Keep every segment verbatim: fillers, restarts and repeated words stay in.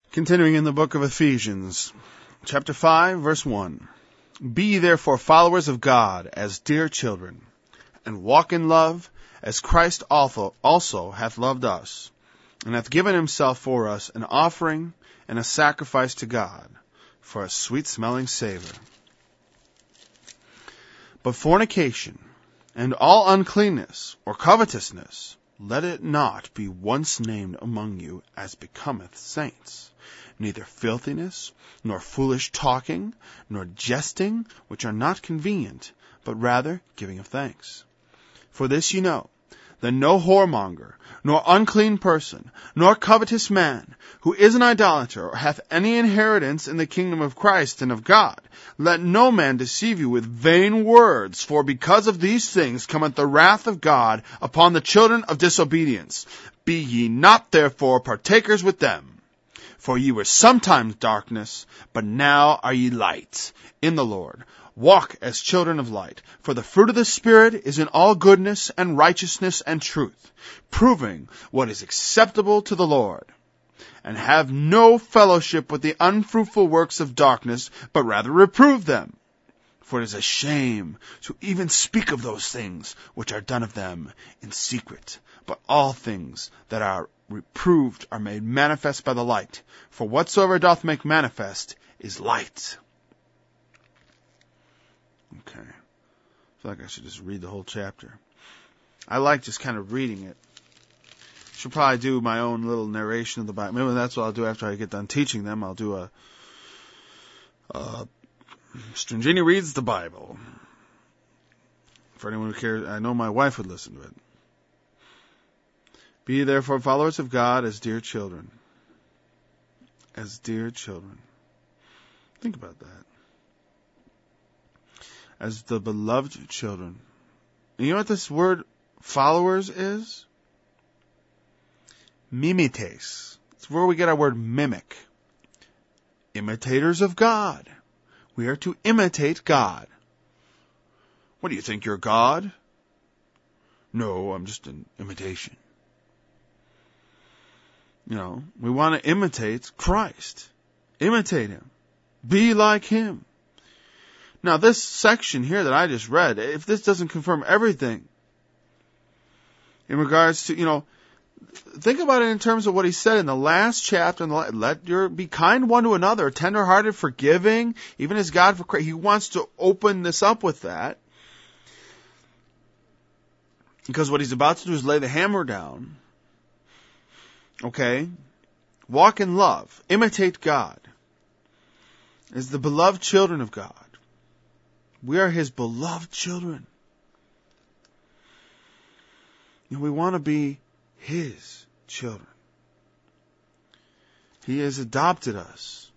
Continuing in the book of Ephesians, chapter five, verse one. Be ye therefore followers of God as dear children, and walk in love, as Christ also, also hath loved us, and hath given himself for us an offering and a sacrifice to God, for a sweet-smelling savor. But fornication, and all uncleanness, or covetousness, let it not be once named among you as becometh saints. Neither filthiness, nor foolish talking, nor jesting, which are not convenient, but rather giving of thanks. For this ye know, that no whoremonger, nor unclean person, nor covetous man, who is an idolater, or hath any inheritance in the kingdom of Christ and of God, let no man deceive you with vain words, for because of these things cometh the wrath of God upon the children of disobedience. Be ye not therefore partakers with them. For ye were sometimes darkness, but now are ye light in the Lord. Walk as children of light. For the fruit of the Spirit is in all goodness and righteousness and truth, proving what is acceptable to the Lord. And have no fellowship with the unfruitful works of darkness, but rather reprove them. For it is a shame to even speak of those things which are done of them in secret. But all things that are reproved are made manifest by the light. For whatsoever doth make manifest is light. Okay. I feel like I should just read the whole chapter. I like just kind of reading it. Should probably do my own little narration of the Bible. Maybe that's what I'll do after I get done teaching them. I'll do a, a Stringini Reads the Bible. For anyone who cares, I know my wife would listen to it. Be ye therefore followers of God as dear children. As dear children. Think about that. As the beloved children. And you know what this word followers is? Mimetes. It's where we get our word mimic. Imitators of God. We are to imitate God. What do you think, you're God? No, I'm just an imitation. You know, we want to imitate Christ. Imitate Him. Be like Him. Now, this section here that I just read, if this doesn't confirm everything in regards to, you know, think about it in terms of what he said in the last chapter. Let your be kind one to another, tender-hearted, forgiving, even as God for Christ. He wants to open this up with that. Because what he's about to do is lay the hammer down. Okay? Walk in love. Imitate God. As the beloved children of God. We are His beloved children. And we want to be His children. He has adopted us.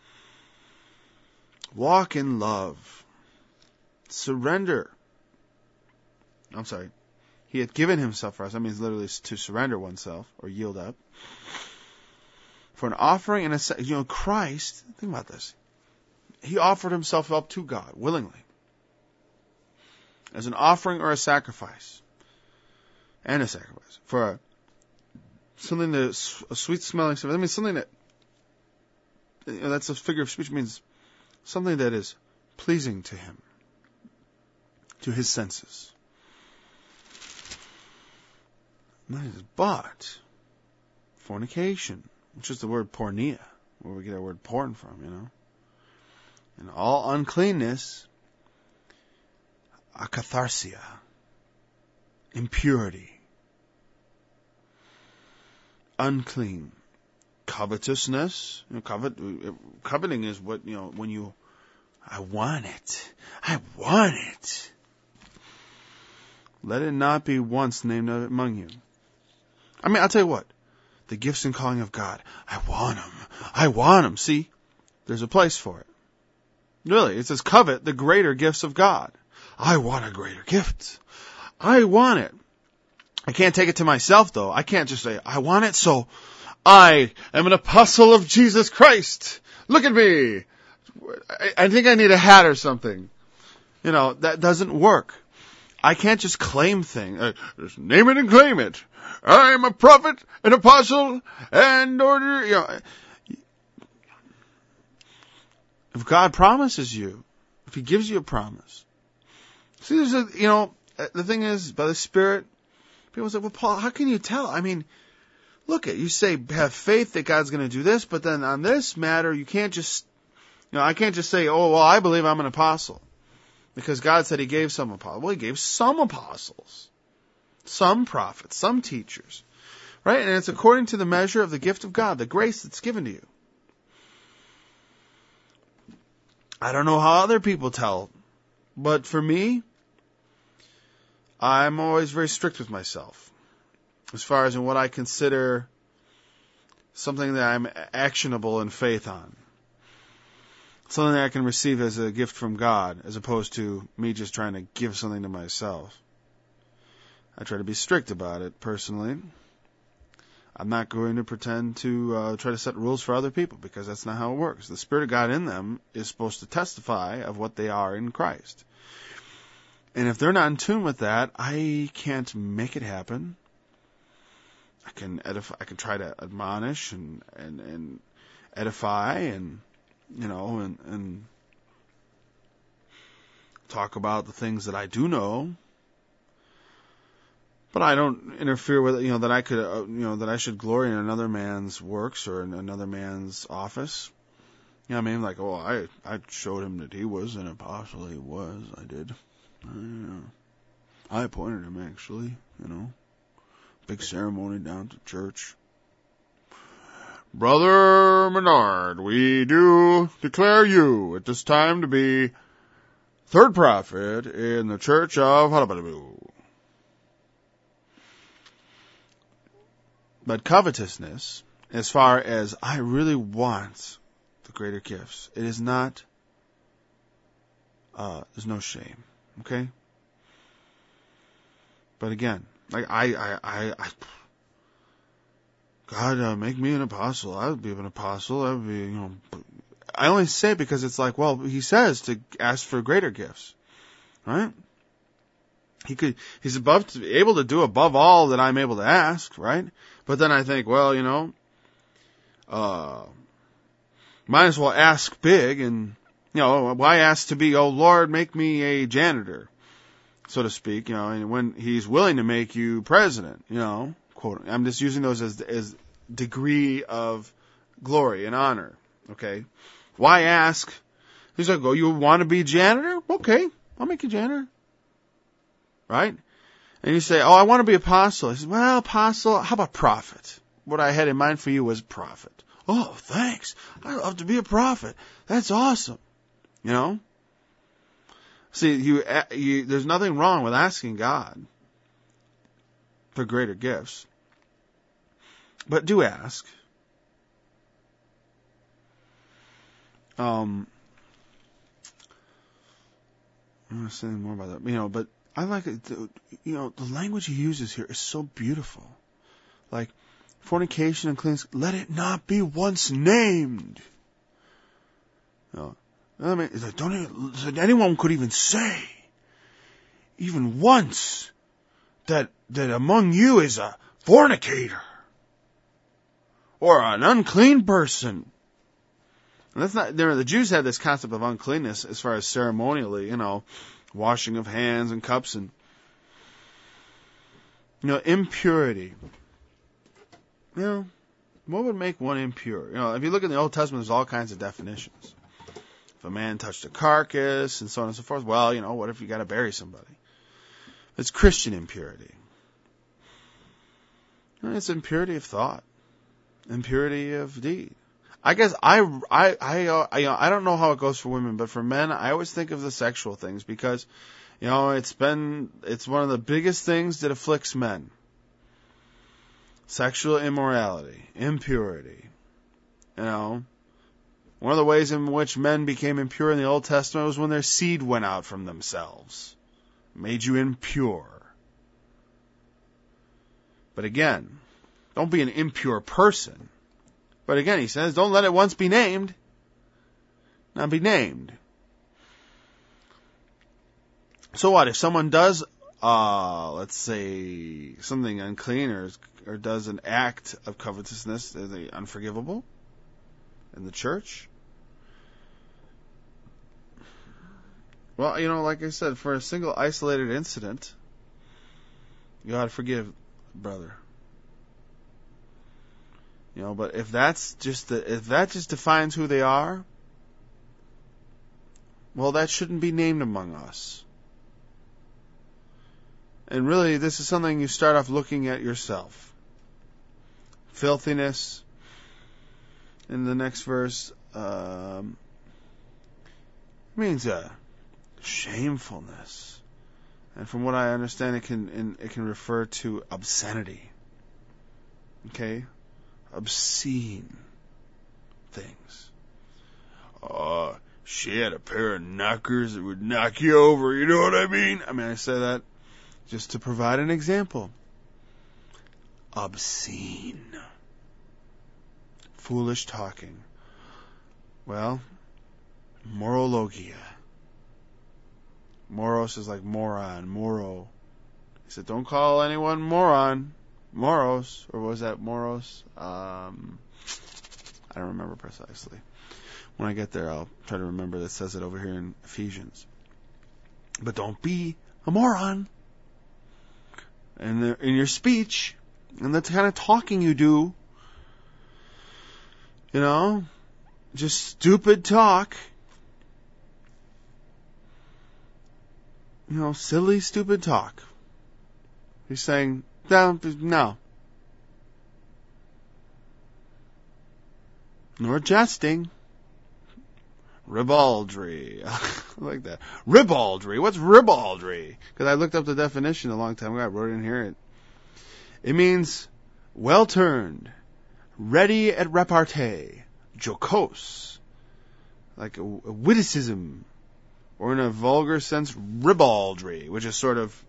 Walk in love. Surrender. I'm sorry. He had given Himself for us. That means literally to surrender oneself or yield up. For an offering and a, you know, Christ, think about this. He offered Himself up to God willingly. As an offering or a sacrifice. And a sacrifice. For a, something that, a sweet smelling, I mean something that, you know, that's a figure of speech, means something that is pleasing to Him. To His senses. But fornication, which is the word porneia, where we get our word porn from, you know. And all uncleanness, akatharsia, impurity, unclean, covetousness. You know, covet, coveting is what, you know, when you, I want it, I want it. Let it not be once named among you. I mean, I'll tell you what. The gifts and calling of God. I want them. I want them. See, there's a place for it. Really, it says covet the greater gifts of God. I want a greater gift. I want it. I can't take it to myself, though. I can't just say, I want it, so I am an apostle of Jesus Christ. Look at me. I, I think I need a hat or something. You know, that doesn't work. I can't just claim things. Uh, just name it and claim it. I'm a prophet, an apostle, and order. You know, If God promises you, if He gives you a promise. See, there's a, you know, the thing is, by the Spirit, people say, well, Paul, how can you tell? I mean, look at, you say, have faith that God's going to do this, but then on this matter, you can't just, you know, I can't just say, oh, well, I believe I'm an apostle. Because God said He gave some apostles. Well, He gave some apostles, some prophets, some teachers, right? And it's according to the measure of the gift of God, the grace that's given to you. I don't know how other people tell, but for me, I'm always very strict with myself as far as in what I consider something that I'm actionable in faith on. Something that I can receive as a gift from God, as opposed to me just trying to give something to myself. I try to be strict about it, personally. I'm not going to pretend to uh, try to set rules for other people, because that's not how it works. The Spirit of God in them is supposed to testify of what they are in Christ. And if they're not in tune with that, I can't make it happen. I can edify, I can try to admonish and, and, and edify and, you know, and, and talk about the things that I do know. But I don't interfere with it, you know, that I could, uh, you know, that I should glory in another man's works or in another man's office. You know what I mean? Like, oh, I, I showed him that he was an apostle. He was. I did. I, uh, I appointed him, actually, you know. Big ceremony down to church. Brother Menard, we do declare you at this time to be third prophet in the church of Hullabaloo. But covetousness, as far as I really want the greater gifts, it is not, uh, there's no shame, okay? But again, like I, I, I, I God, uh, make me an apostle. I would be an apostle. I would be, you know, I only say it because it's like, well, He says to ask for greater gifts, right? He could, He's above, to, able to do above all that I'm able to ask, right? But then I think, well, you know, uh, might as well ask big and, you know, why ask to be, oh Lord, make me a janitor, so to speak, you know, and when He's willing to make you president, you know, quote, I'm just using those as, as degree of glory and honor, okay? Why ask? He's like, oh, you want to be janitor? Okay, I'll make you janitor. Right? And you say, oh, I want to be apostle. He says, well, apostle, how about prophet? What I had in mind for you was prophet. Oh, thanks. I love to be a prophet. That's awesome. You know? See, you, you, there's nothing wrong with asking God for greater gifts. But do ask. Um, I'm going to say more about that. You know, but I like it. You know, the language He uses here is so beautiful. Like, fornication and cleanness, let it not be once named. You know, I mean, it's like, don't even, so anyone could even say, even once, that, that among you is a fornicator. Or an unclean person. And that's not, there, the Jews had this concept of uncleanness as far as ceremonially, you know, washing of hands and cups and, you know, impurity. You know, what would make one impure? You know, if you look in the Old Testament, there's all kinds of definitions. If a man touched a carcass and so on and so forth, well, you know, what if you got to bury somebody? It's Christian impurity. And it's impurity of thought, impurity of deed. I guess I, I, I, uh, I, I don't know how it goes for women, but for men, I always think of the sexual things because, you know, it's been, it's one of the biggest things that afflicts men. Sexual immorality, impurity. You know, one of the ways in which men became impure in the Old Testament was when their seed went out from themselves. Made you impure. But again, don't be an impure person. But again, He says, don't let it once be named. Not be named. So what, if someone does, uh, let's say, something unclean or, or does an act of covetousness, are they unforgivable in the church? Well, you know, like I said, for a single isolated incident, you ought to forgive, brother. You know, but if that's just the, if that just defines who they are, well, that shouldn't be named among us. And really, this is something you start off looking at yourself. Filthiness. In the next verse, um, means uh, shamefulness. And from what I understand, it can it can refer to obscenity. Okay? Obscene things. Uh, she had a pair of knockers that would knock you over, you know what I mean? I mean, I say that just to provide an example. Obscene. Foolish talking. Well, morologia. Moros is like moron, moro. He said, don't call anyone moron. Moros, or was that moros? Um, I don't remember precisely. When I get there, I'll try to remember that it says it over here in Ephesians. But don't be a moron. And in, in your speech, and the kind of talking you do, you know, just stupid talk. You know, silly, stupid talk. He's saying, no, no. Nor jesting. Ribaldry. I like that. Ribaldry. What's ribaldry? Because I looked up the definition a long time ago. I wrote it in here. It, it means well-turned, ready at repartee, jocose, like a, a witticism, or in a vulgar sense, ribaldry, which is sort of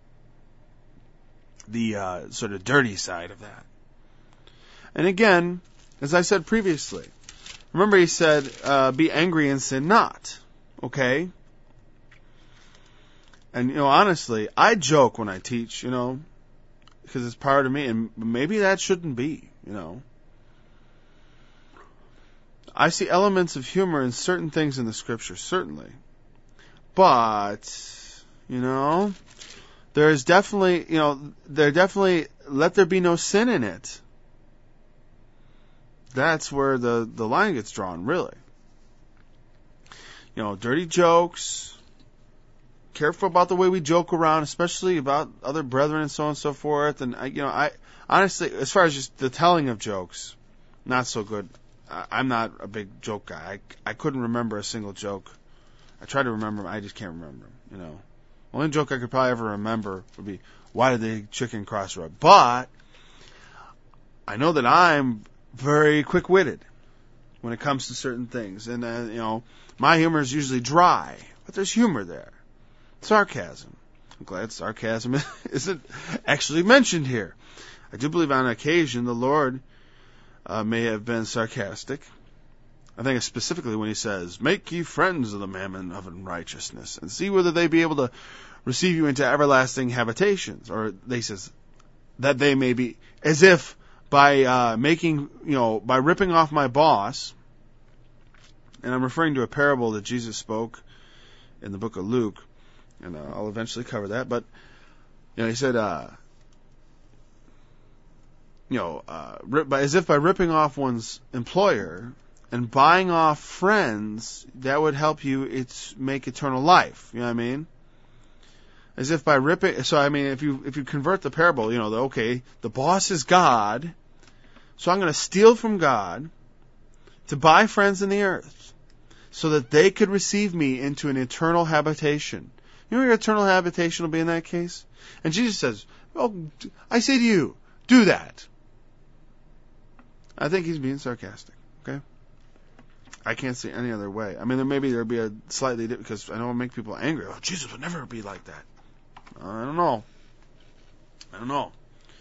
the uh, sort of dirty side of that. And again, as I said previously, remember he said, uh, be angry and sin not. Okay? And, you know, honestly, I joke when I teach, you know, because it's part of me, and maybe that shouldn't be, you know. I see elements of humor in certain things in the scripture, certainly. But, you know, there's definitely, you know, there definitely, let there be no sin in it. That's where the, the line gets drawn, really. You know, dirty jokes. Careful about the way we joke around, especially about other brethren and so on and so forth. And, I, you know, I, honestly, as far as just the telling of jokes, not so good. I, I'm not a big joke guy. I, I couldn't remember a single joke. I try to remember them, I just can't remember them, you know. Only joke I could probably ever remember would be, why did the chicken cross the road? But, I know that I'm very quick-witted when it comes to certain things. And, uh, you know, my humor is usually dry, but there's humor there. Sarcasm. I'm glad sarcasm isn't actually mentioned here. I do believe on occasion the Lord uh, may have been sarcastic. I think specifically when he says, make ye friends of the mammon of unrighteousness, and see whether they be able to receive you into everlasting habitations. Or they says, that they may be, as if by uh, making, you know, by ripping off my boss, and I'm referring to a parable that Jesus spoke in the book of Luke, and uh, I'll eventually cover that, but, you know, he said, uh, you know, uh, rip, by, as if by ripping off one's employer and buying off friends, that would help you it's make eternal life. You know what I mean? As if by ripping, so I mean, if you if you convert the parable, you know, the, okay, the boss is God, so I'm going to steal from God to buy friends in the earth, so that they could receive me into an eternal habitation. You know what your eternal habitation will be in that case? And Jesus says, "Oh, I say to you, do that." I think he's being sarcastic. Okay. I can't see any other way. I mean, there maybe there'd be a slightly different, because I know it'll make people angry. Oh, Jesus would never be like that. I don't know. I don't know.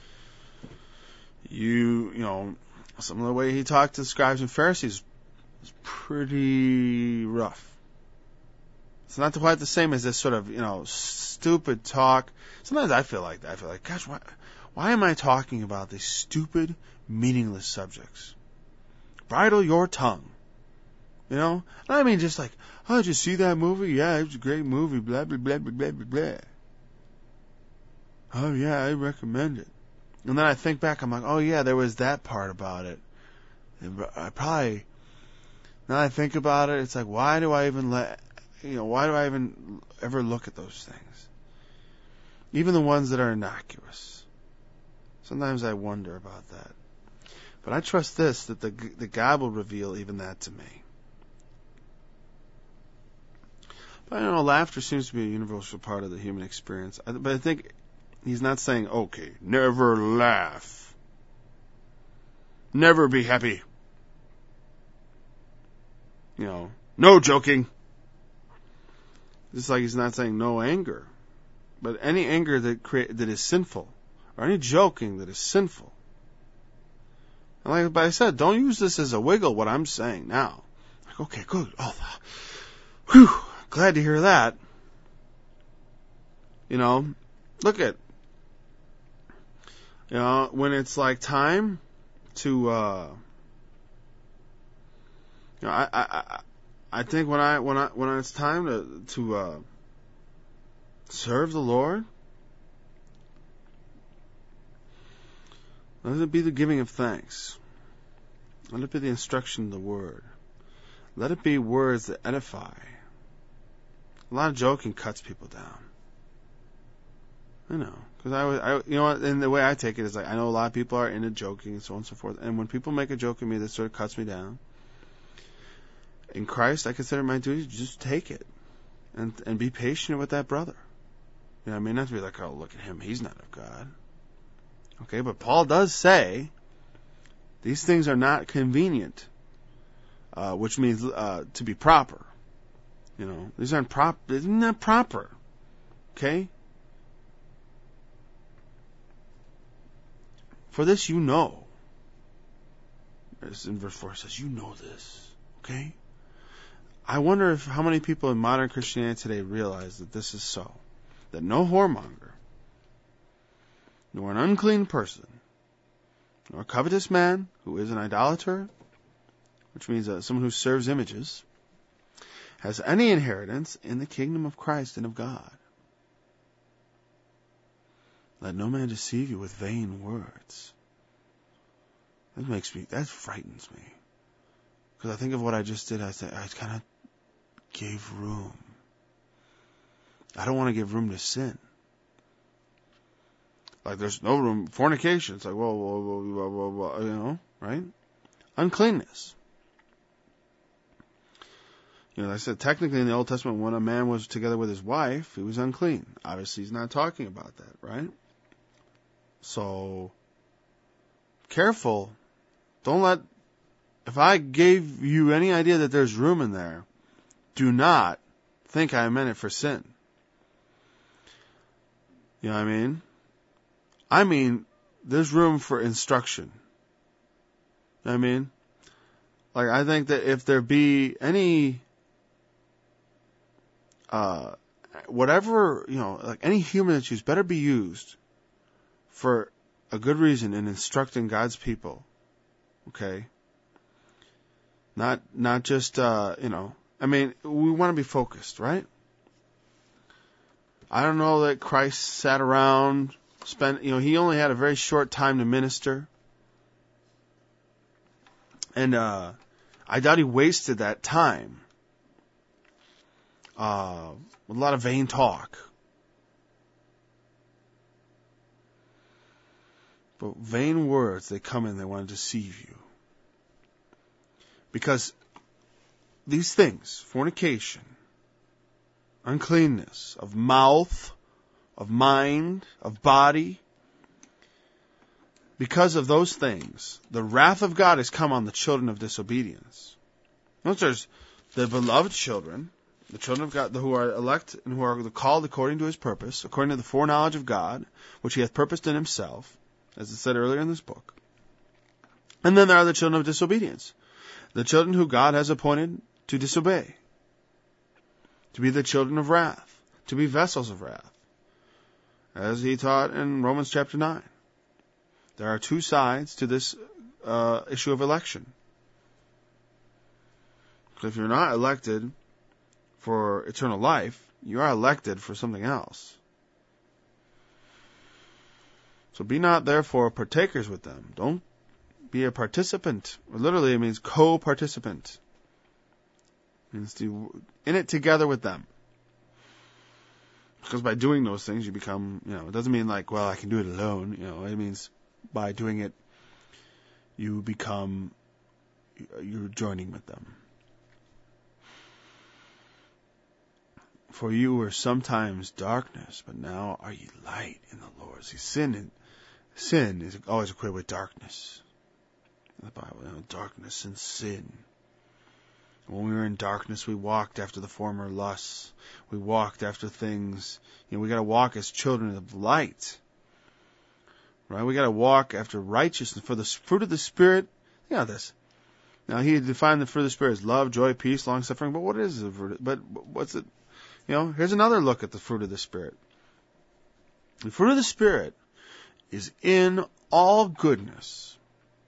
You, you know, some of the way he talked to the scribes and Pharisees was pretty rough. It's not quite the same as this sort of, you know, stupid talk. Sometimes I feel like that. I feel like, gosh, why, why am I talking about these stupid, meaningless subjects? Bridle your tongue. You know? And I mean just like, oh, did you see that movie? Yeah, it was a great movie, blah, blah, blah, blah, blah, blah, blah. Oh, yeah, I recommend it. And then I think back, I'm like, oh, yeah, there was that part about it. And I probably, now I think about it, it's like, why do I even let, you know, why do I even ever look at those things? Even the ones that are innocuous. Sometimes I wonder about that. But I trust this, that the, the God will reveal even that to me. But I don't know, laughter seems to be a universal part of the human experience. But I think he's not saying, okay, never laugh. Never be happy. You know, no joking. Just like he's not saying no anger. But any anger that create, that is sinful, or any joking that is sinful. And like but I said, don't use this as a wiggle, what I'm saying now. Like, okay, good. Oh, whew, glad to hear that. You know, look at, you know, when it's like time to, uh, you know, I, I, I, I think when I, when I, when it's time to, to, uh, serve the Lord, let it be the giving of thanks. Let it be the instruction of the word. Let it be words that edify. A lot of joking cuts people down. I know, because I, I, you know what, and the way I take it is like, I know a lot of people are into joking and so on and so forth, and when people make a joke at me, that sort of cuts me down. In Christ, I consider my duty to just take it, and and be patient with that brother. You know, I mean, not to be like, oh, look at him, he's not of God. Okay, but Paul does say, these things are not convenient, uh, which means uh, to be proper. You know, these aren't prop, they're not proper. Okay? For this you know. As in verse four it says, you know this. Okay? I wonder if how many people in modern Christianity today realize that this is so. That no whoremonger, nor an unclean person, nor a covetous man who is an idolater, which means uh, someone who serves images, has any inheritance in the kingdom of Christ and of God. Let no man deceive you with vain words. That makes me, that frightens me. Because I think of what I just did, I said, I kind of gave room. I don't want to give room to sin. Like there's no room, fornication. It's like, whoa, whoa, whoa, whoa, whoa, whoa, you know, right? Uncleanness. You know, like I said, technically in the Old Testament, when a man was together with his wife, he was unclean. Obviously, he's not talking about that, right? So, careful. Don't let, if I gave you any idea that there's room in there, do not think I meant it for sin. You know what I mean? I mean, there's room for instruction. You know what I mean? Like, I think that if there be any, uh, whatever, you know, like any human that's used better be used for a good reason in instructing God's people. Okay? Not, not just, uh, you know, I mean, we want to be focused, right? I don't know that Christ sat around, spent, you know, he only had a very short time to minister. And, uh, I doubt he wasted that time, uh, with a lot of vain talk. But vain words, they come in, they want to deceive you. Because these things, fornication, uncleanness of mouth, of mind, of body, because of those things, the wrath of God has come on the children of disobedience. Notice there's the beloved children, the children of God who are elect and who are called according to his purpose, according to the foreknowledge of God, which he hath purposed in himself, as it said earlier in this book. And then there are the children of disobedience, the children who God has appointed to disobey, to be the children of wrath, to be vessels of wrath, as he taught in Romans chapter nine. There are two sides to this uh, issue of election. Because if you're not elected for eternal life, you are elected for something else. So be not therefore partakers with them. Don't be a participant. Literally, it means co-participant. It means to in it together with them. Because by doing those things, you become, you know, it doesn't mean like, well, I can do it alone. You know, it means by doing it, you become, you're joining with them. For you were sometimes darkness, but now are ye light in the Lord. See, sin, and, sin is always equated with darkness. In the Bible, you know, darkness and sin. When we were in darkness, we walked after the former lusts. We walked after things. You know, we got to walk as children of light. Right? We got to walk after righteousness. For the fruit of the Spirit, you know this. Now, he defined the fruit of the Spirit as love, joy, peace, long suffering. But what is the fruit? But what's it? You know, here's another look at the fruit of the Spirit. The fruit of the Spirit is in all goodness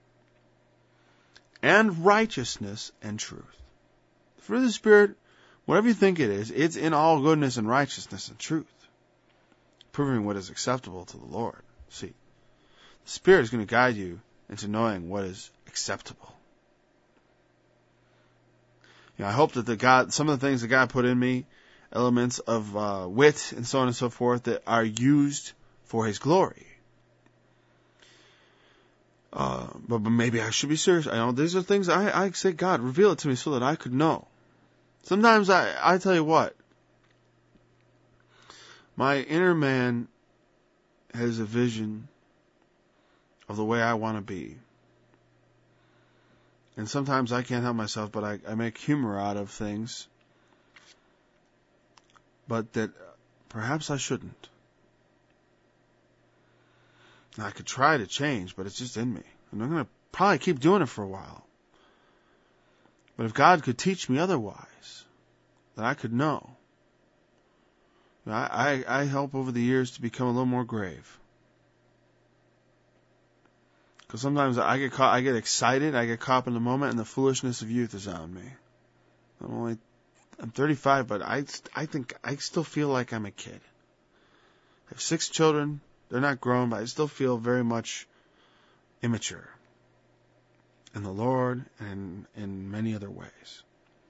and righteousness and truth. The fruit of the Spirit, whatever you think it is, it's in all goodness and righteousness and truth, proving what is acceptable to the Lord. See, the Spirit is going to guide you into knowing what is acceptable. You know, I hope that the God, some of the things that God put in me, elements of uh, wit and so on and so forth, that are used for His glory. Uh, but, but maybe I should be serious. I know these are things I, I say, God, reveal it to me so that I could know. Sometimes I, I tell you what, my inner man has a vision of the way I want to be. And sometimes I can't help myself, but I, I make humor out of things. But that perhaps I shouldn't. Now, I could try to change, but it's just in me. And I'm going to probably keep doing it for a while. But if God could teach me otherwise, then I could know. I, I, I help over the years to become a little more grave. Because sometimes I get caught, I get excited, I get caught up in the moment, and the foolishness of youth is on me. I'm only I'm thirty-five, but I, I think I still feel like I'm a kid. I have six children. They're not grown, but I still feel very much immature in the Lord and in many other ways.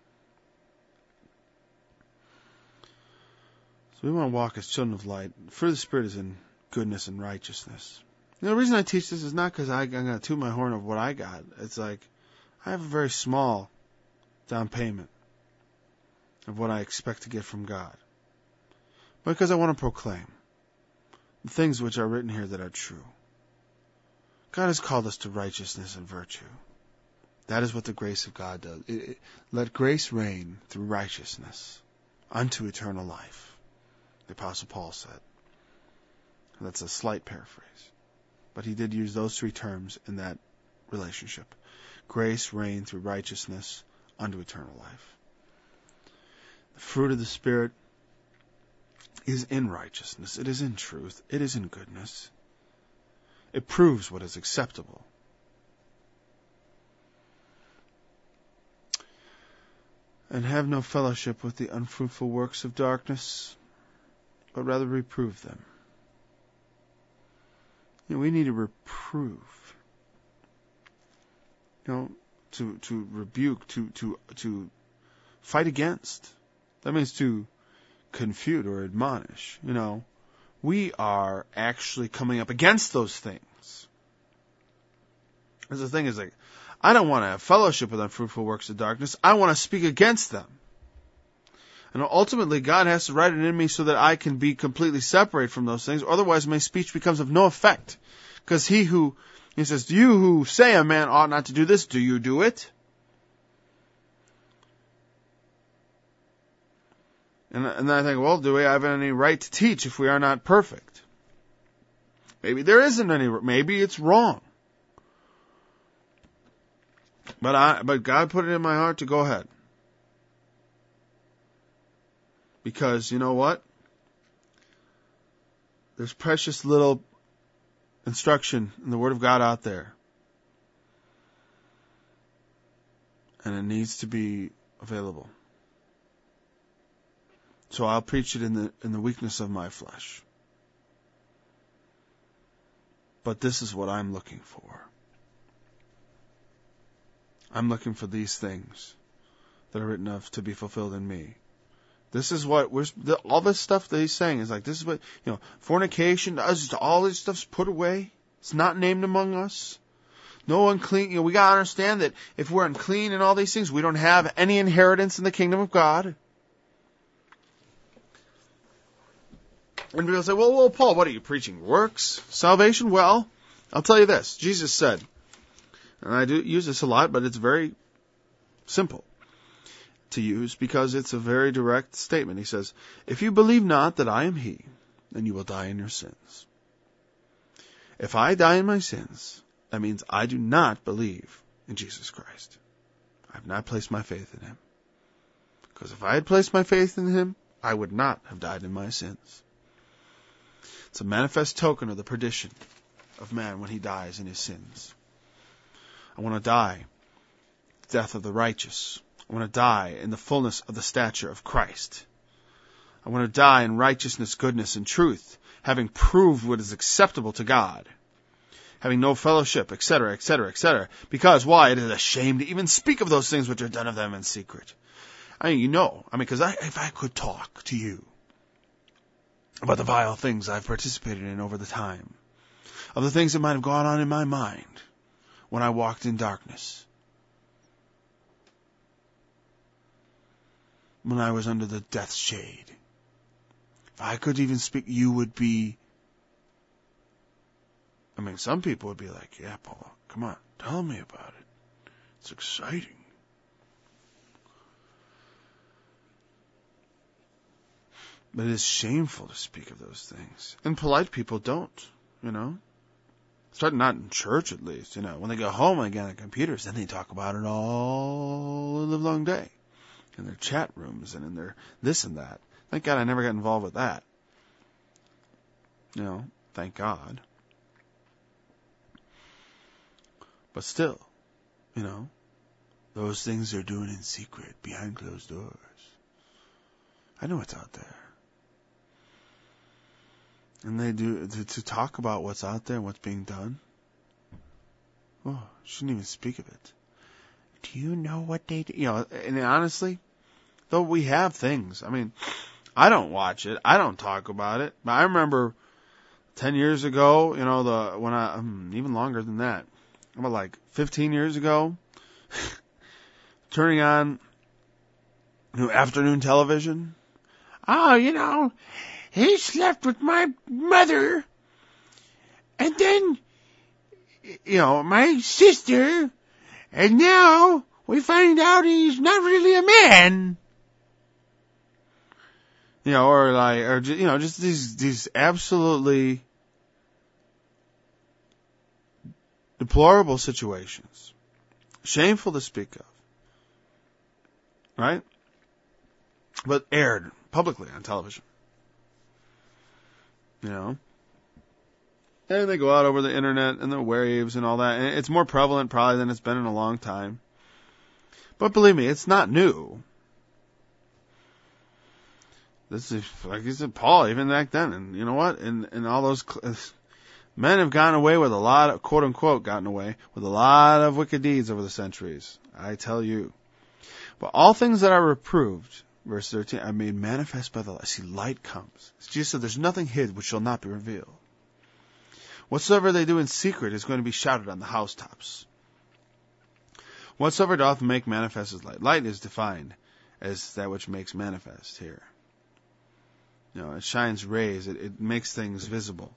So we want to walk as children of light. The fruit of the Spirit is in goodness and righteousness. You know, the reason I teach this is not because I'm going to toot my horn of what I got. It's like I have a very small down payment of what I expect to get from God. But because I want to proclaim the things which are written here that are true. God has called us to righteousness and virtue. That is what the grace of God does. It, it, let grace reign through righteousness unto eternal life, the Apostle Paul said. That's a slight paraphrase. But he did use those three terms in that relationship. Grace reign through righteousness unto eternal life. The fruit of the Spirit is in righteousness. It is in truth. It is in goodness. It proves what is acceptable. And have no fellowship with the unfruitful works of darkness, but rather reprove them. You know, we need to reprove. You know, to to rebuke, to to to fight against. That means to confute or admonish. You know, we are actually coming up against those things. Because the thing is, like, I don't want to have fellowship with unfruitful works of darkness. I want to speak against them. And ultimately, God has to write it in me so that I can be completely separated from those things. Otherwise, my speech becomes of no effect. Because he who, he says, you who say a man ought not to do this, do you do it? And, and then I think, well, do we have any right to teach if we are not perfect? Maybe there isn't any, maybe it's wrong. But I, but God put it in my heart to go ahead. Because, you know what? There's precious little instruction in the Word of God out there. And it needs to be available. So I'll preach it in the in the weakness of my flesh. But this is what I'm looking for. I'm looking for these things that are written of to be fulfilled in me. This is what we're, the, all this stuff that he's saying is like, this is what, you know, fornication, all this stuff's put away. It's not named among us. No unclean, you know, we gotta understand that if we're unclean and all these things, we don't have any inheritance in the kingdom of God. And people say, well, well, Paul, what are you preaching? Works? Salvation? Well, I'll tell you this. Jesus said, and I do use this a lot, but it's very simple to use because it's a very direct statement. He says, if you believe not that I am he, then you will die in your sins. If I die in my sins, that means I do not believe in Jesus Christ. I have not placed my faith in him. Because if I had placed my faith in him, I would not have died in my sins. It's a manifest token of the perdition of man when he dies in his sins. I want to die the death of the righteous. I want to die in the fullness of the stature of Christ. I want to die in righteousness, goodness, and truth, having proved what is acceptable to God, having no fellowship, et cetera, et cetera, et cetera. Because why? It is a shame to even speak of those things which are done of them in secret. I mean, you know, I mean, because I, if I could talk to you about the vile things I've participated in over the time, of the things that might have gone on in my mind when I walked in darkness, when I was under the death's shade. If I could even speak, you would be, I mean, some people would be like, yeah, Paul, come on, tell me about it. It's exciting. But it is shameful to speak of those things. And polite people don't, you know. Start not in church, at least, you know. When they go home and get on computers, then they talk about it all the livelong day. In their chat rooms and in their this and that. Thank God I never got involved with that. You know, thank God. But still, you know, those things they're doing in secret, behind closed doors. I know what's out there. And they do, to, to talk about what's out there and what's being done. Oh, shouldn't even speak of it. Do you know what they do? You know, and honestly, though we have things, I mean, I don't watch it. I don't talk about it. But I remember ten years ago, you know, the, when I, um, even longer than that, about like fifteen years ago, turning on, you know, afternoon television. Oh, you know, he slept with my mother, and then, you know, my sister, and now we find out he's not really a man. You know, or like, or, you know, just these, these absolutely deplorable situations. Shameful to speak of. Right? But aired publicly on television. You know? And they go out over the internet and the waves and all that. And it's more prevalent probably than it's been in a long time. But believe me, it's not new. This is, like you said, Paul, even back then. And you know what? And, and all those, men have gotten away with a lot of, quote unquote, gotten away with a lot of wicked deeds over the centuries. I tell you. But all things that are reproved, verse thirteen, are made manifest by the light. See, light comes. Jesus said, there's nothing hid which shall not be revealed. Whatsoever they do in secret is going to be shouted on the housetops. Whatsoever doth make manifest is light. Light is defined as that which makes manifest here. You know, it shines rays. It, it makes things visible.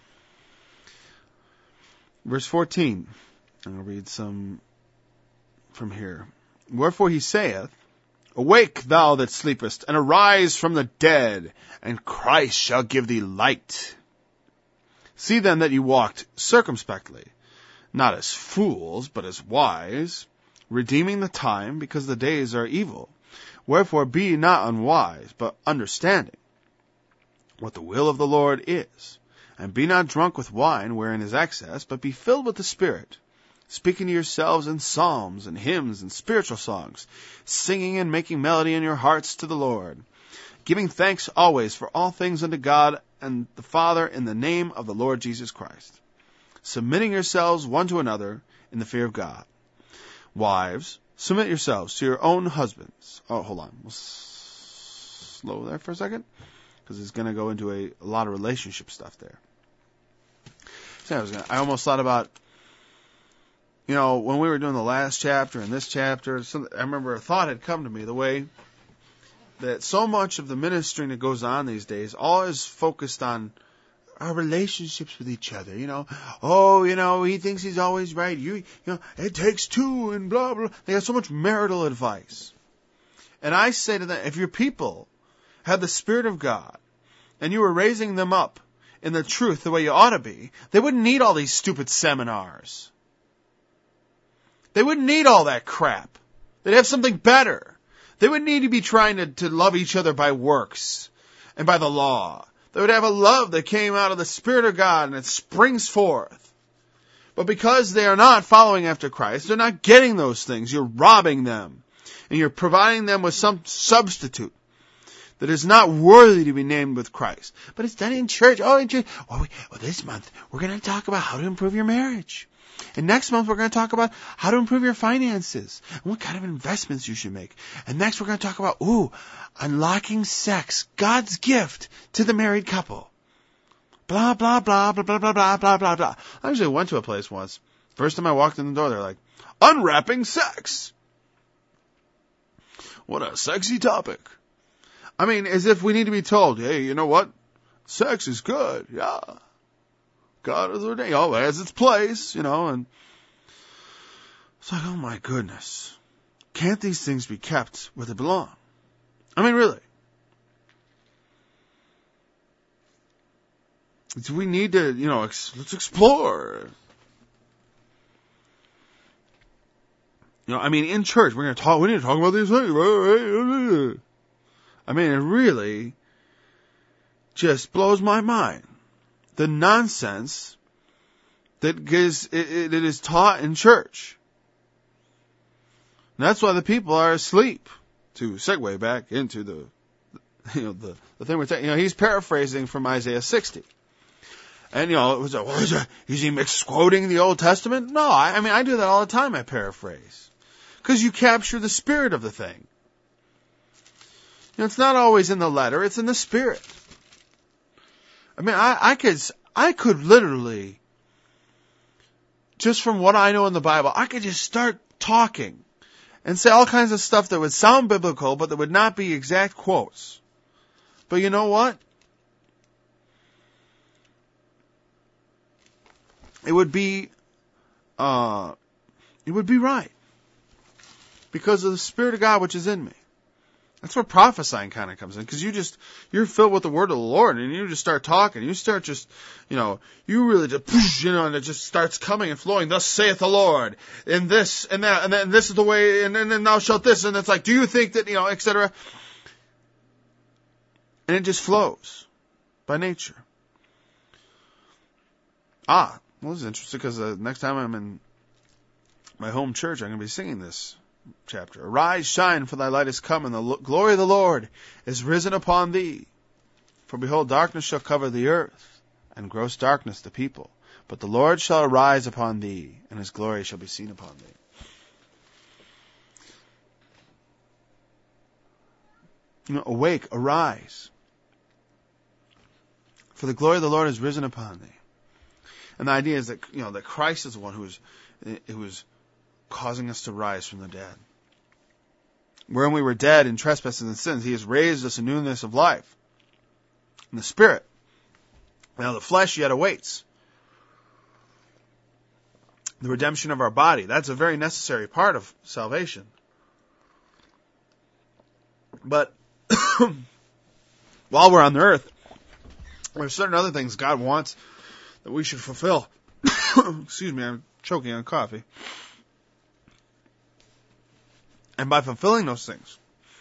Verse fourteen. I'm going to read some from here. Wherefore he saith, awake thou that sleepest, and arise from the dead, and Christ shall give thee light. See then that you walked circumspectly, not as fools, but as wise, redeeming the time, because the days are evil. Wherefore be ye not unwise, but understanding what the will of the Lord is. And be not drunk with wine, wherein is excess, but be filled with the Spirit, speaking to yourselves in psalms and hymns and spiritual songs, singing and making melody in your hearts to the Lord, giving thanks always for all things unto God and the Father in the name of the Lord Jesus Christ, submitting yourselves one to another in the fear of God. Wives, submit yourselves to your own husbands. Oh, hold on. We'll s- slow there for a second, because it's going to go into a, a lot of relationship stuff there. So I, was gonna, I almost thought about, you know, when we were doing the last chapter and this chapter, some, I remember a thought had come to me, the way that so much of the ministering that goes on these days, all is focused on our relationships with each other, you know. Oh, you know, he thinks he's always right. You, you know, it takes two and blah, blah. They have so much marital advice. And I say to them, if your people had the Spirit of God and you were raising them up in the truth the way you ought to be, they wouldn't need all these stupid seminars. They wouldn't need all that crap. They'd have something better. They wouldn't need to be trying to, to love each other by works and by the law. They would have a love that came out of the Spirit of God and it springs forth. But because they are not following after Christ, they're not getting those things. You're robbing them. And you're providing them with some substitute that is not worthy to be named with Christ. But it's done in church. Oh, in church. Well, we, well this month, we're going to talk about how to improve your marriage. And next month, we're going to talk about how to improve your finances and what kind of investments you should make. And next, we're going to talk about, ooh, unlocking sex, God's gift to the married couple. Blah, blah, blah, blah, blah, blah, blah, blah, blah, blah. I actually went to a place once. First time I walked in the door, they're like, unwrapping sex. What a sexy topic. I mean, as if we need to be told, hey, you know what? Sex is good. Yeah. God has ordained, oh, it has its place, you know, and it's like, oh my goodness. Can't these things be kept where they belong? I mean, really. Do we need to, you know, ex- let's explore. You know, I mean, in church, we're going to talk, we need to talk about these things. I mean, it really just blows my mind. The nonsense that is, it, it is taught in church. And that's why the people are asleep. To segue back into the, you know, the, the thing we're taking, you know, he's paraphrasing from Isaiah sixty. And, you know, it was a, what is that? Is he misquoting the Old Testament? No, I, I mean, I do that all the time, I paraphrase. Because you capture the spirit of the thing. You know, it's not always in the letter, it's in the spirit. I mean, I, I could, I could literally, just from what I know in the Bible, I could just start talking and say all kinds of stuff that would sound biblical, but that would not be exact quotes. But you know what? It would be, uh, it would be right. Because of the Spirit of God which is in me. That's where prophesying kind of comes in. Because you just, you're filled with the word of the Lord. And you just start talking. You start just, you know, you really just, you know, and it just starts coming and flowing. Thus saith the Lord. And this and that. And then this is the way. And then, then thou shalt this. And it's like, do you think that, you know, et cetera. And it just flows. By nature. Ah. Well, this is interesting. Because uh, next time I'm in my home church, I'm going to be singing this chapter. Arise, shine, for thy light is come, and the lo- glory of the Lord is risen upon thee. For behold, darkness shall cover the earth, and gross darkness the people. But the Lord shall arise upon thee, and his glory shall be seen upon thee. You know, awake, arise. For the glory of the Lord is risen upon thee. And the idea is that, you know, that Christ is the one who is, who is causing us to rise from the dead. Wherein we were dead in trespasses and sins, he has raised us in newness of life. In the Spirit. Now the flesh yet awaits the redemption of our body. That's a very necessary part of salvation. But while we're on the earth, there's certain other things God wants that we should fulfill. Excuse me, I'm choking on coffee. And by fulfilling those things,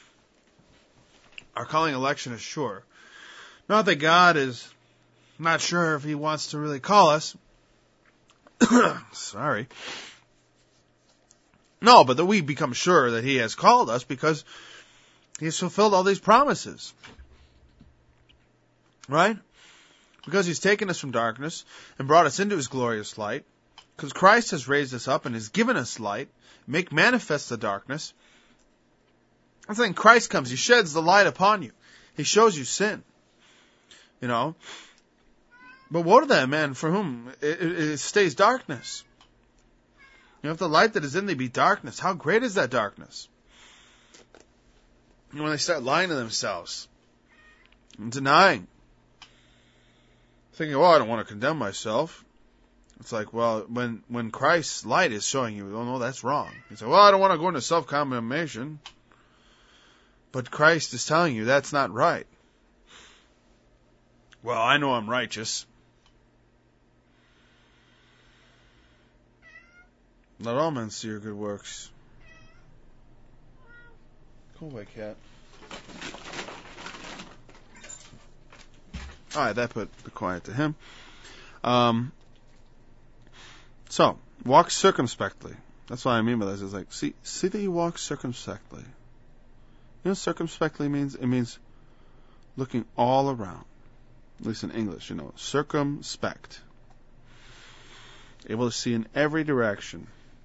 our calling election is sure. Not that God is not sure if he wants to really call us. Sorry. No, but that we become sure that he has called us because he has fulfilled all these promises. Right? Because he's taken us from darkness and brought us into his glorious light. Because Christ has raised us up and has given us light, make manifest the darkness. I think Christ comes, he sheds the light upon you. He shows you sin. You know? But woe to that man for whom it, it, it stays darkness. You know, if the light that is in thee be darkness, how great is that darkness? And when they start lying to themselves and denying, thinking, oh, I don't want to condemn myself. It's like, well, when, when Christ's light is showing you, oh no, that's wrong. You say, well, I don't want to go into self-condemnation. But Christ is telling you that's not right. Well, I know I'm righteous. Let all men see your good works. Go away, cat. Alright, that put the quiet to him. Um, so, walk circumspectly. That's what I mean by this. It's like, see, see that you walk circumspectly. You know what circumspectly means? It means looking all around. At least in English, you know. Circumspect. Able to see in every direction.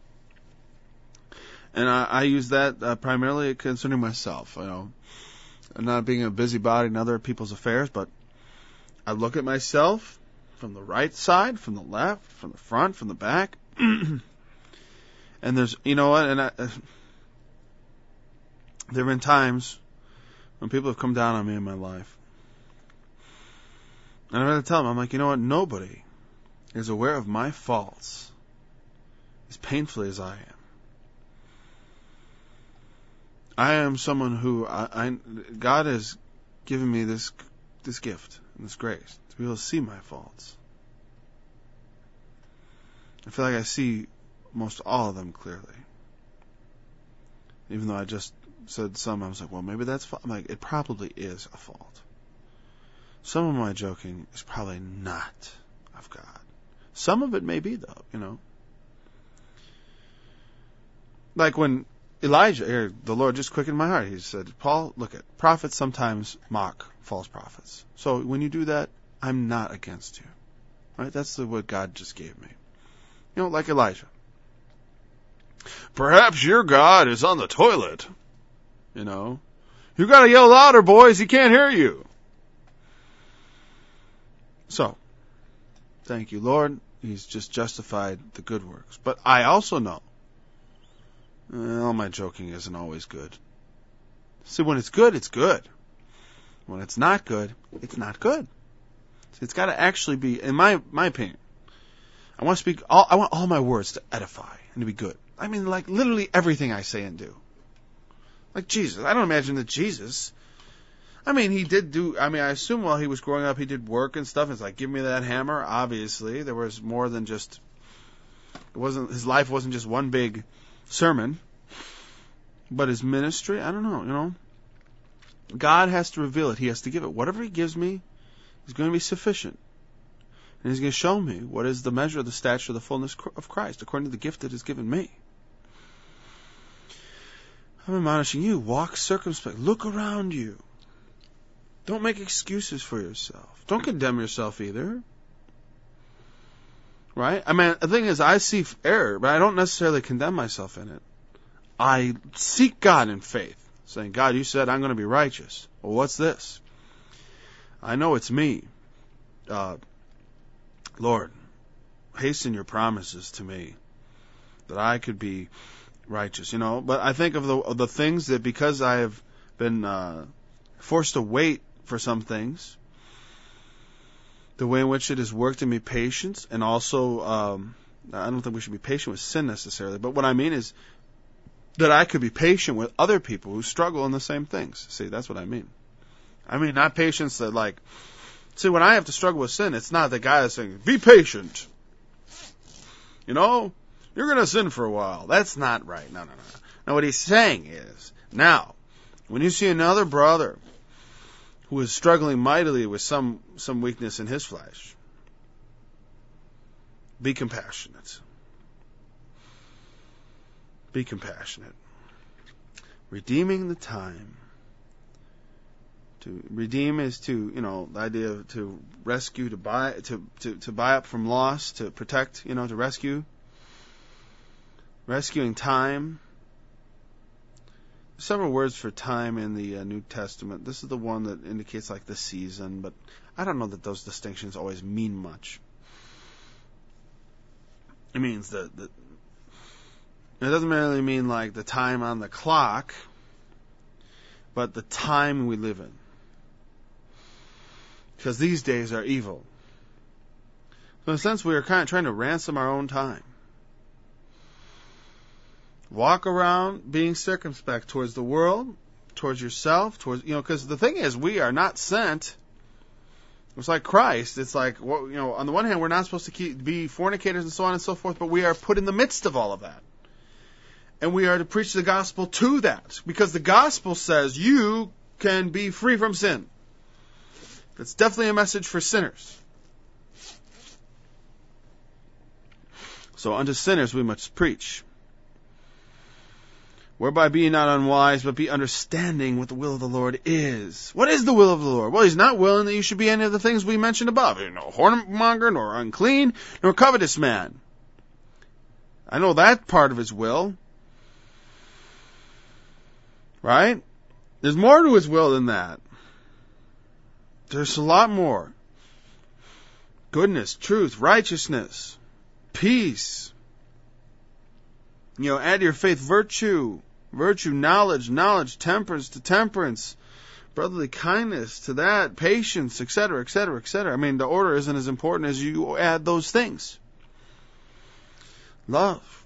And I, I use that uh, primarily concerning myself, you know. I'm not being a busybody in other people's affairs, but I look at myself from the right side, from the left, from the front, from the back. And there's, you know what, and I, uh, there have been times when people have come down on me in my life. And I'm going to tell them, I'm like, you know what, nobody is aware of my faults as painfully as I am. I am someone who I, I God has given me this this gift and this grace to be able to see my faults. I feel like I see most all of them clearly. Even though I just said some, I was like, well, maybe that's fa-. I'm like, it probably is a fault. Some of my joking is probably not of God. Some of it may be, though, you know. Like when Elijah, here, the Lord just quickened my heart. He said, Paul, look at, prophets sometimes mock false prophets. So when you do that, I'm not against you. Right? That's the, what God just gave me. You know, like Elijah. Perhaps your God is on the toilet. You know. You gotta yell louder, boys. He can't hear you. So, thank you, Lord. He's just justified the good works. But I also know, well, my joking isn't always good. See, when it's good, it's good. When it's not good, it's not good. See, it's got to actually be, in my my opinion, I want to speak. All, I want all my words to edify and to be good. I mean, like literally everything I say and do. Like Jesus, I don't imagine that Jesus. I mean, he did do. I mean, I assume while he was growing up, he did work and stuff. It's like, give me that hammer. Obviously, there was more than just. It wasn't his life wasn't just one big sermon, but his ministry, I don't know, you know. God has to reveal it. He has to give it. Whatever he gives me is going to be sufficient. And he's going to show me what is the measure of the stature of the fullness of Christ, according to the gift that is given me. I'm admonishing you, walk circumspect. Look around you. Don't make excuses for yourself. Don't condemn yourself either. Right? I mean, the thing is, I see error, but I don't necessarily condemn myself in it. I seek God in faith, saying, God, you said I'm going to be righteous. Well, what's this? I know it's me. Uh, Lord, hasten your promises to me that I could be righteous, you know. But I think of the, of the things that because I have been uh, forced to wait for some things, the way in which it has worked in me patience, and also, um, I don't think we should be patient with sin necessarily, but what I mean is that I could be patient with other people who struggle in the same things. See, that's what I mean. I mean, not patience that like, see, when I have to struggle with sin, it's not the guy that's saying, be patient. You know, you're going to sin for a while. That's not right. No, no, no. Now, what he's saying is, now, when you see another brother who is struggling mightily with some, some weakness in his flesh, be compassionate. Be compassionate. Redeeming the time. To redeem is to, you know, the idea of to rescue, to buy, to, to, to buy up from loss, to protect, you know, to rescue. Rescuing time. Several words for time in the uh, New Testament. This is the one that indicates like the season, but I don't know that those distinctions always mean much. It means that, that it doesn't really mean like the time on the clock, but the time we live in. Because these days are evil. So in a sense, we are kind of trying to ransom our own time. Walk around being circumspect towards the world, towards yourself, towards, you know, because the thing is, we are not sent. It's like Christ. It's like, well, you know, on the one hand, we're not supposed to keep, be fornicators and so on and so forth, but we are put in the midst of all of that. And we are to preach the gospel to that. Because the gospel says you can be free from sin. It's definitely a message for sinners. So unto sinners we must preach. Whereby be ye not unwise, but be understanding what the will of the Lord is. What is the will of the Lord? Well, He's not willing that you should be any of the things we mentioned above. You know, whoremonger, nor unclean, nor covetous man. I know that part of His will. Right? There's more to His will than that. There's a lot more. Goodness, truth, righteousness, peace. You know, add to your faith virtue, virtue, knowledge, knowledge, temperance to temperance, brotherly kindness to that, patience, et cetera, et cetera, et cetera. I mean, the order isn't as important as you add those things. Love.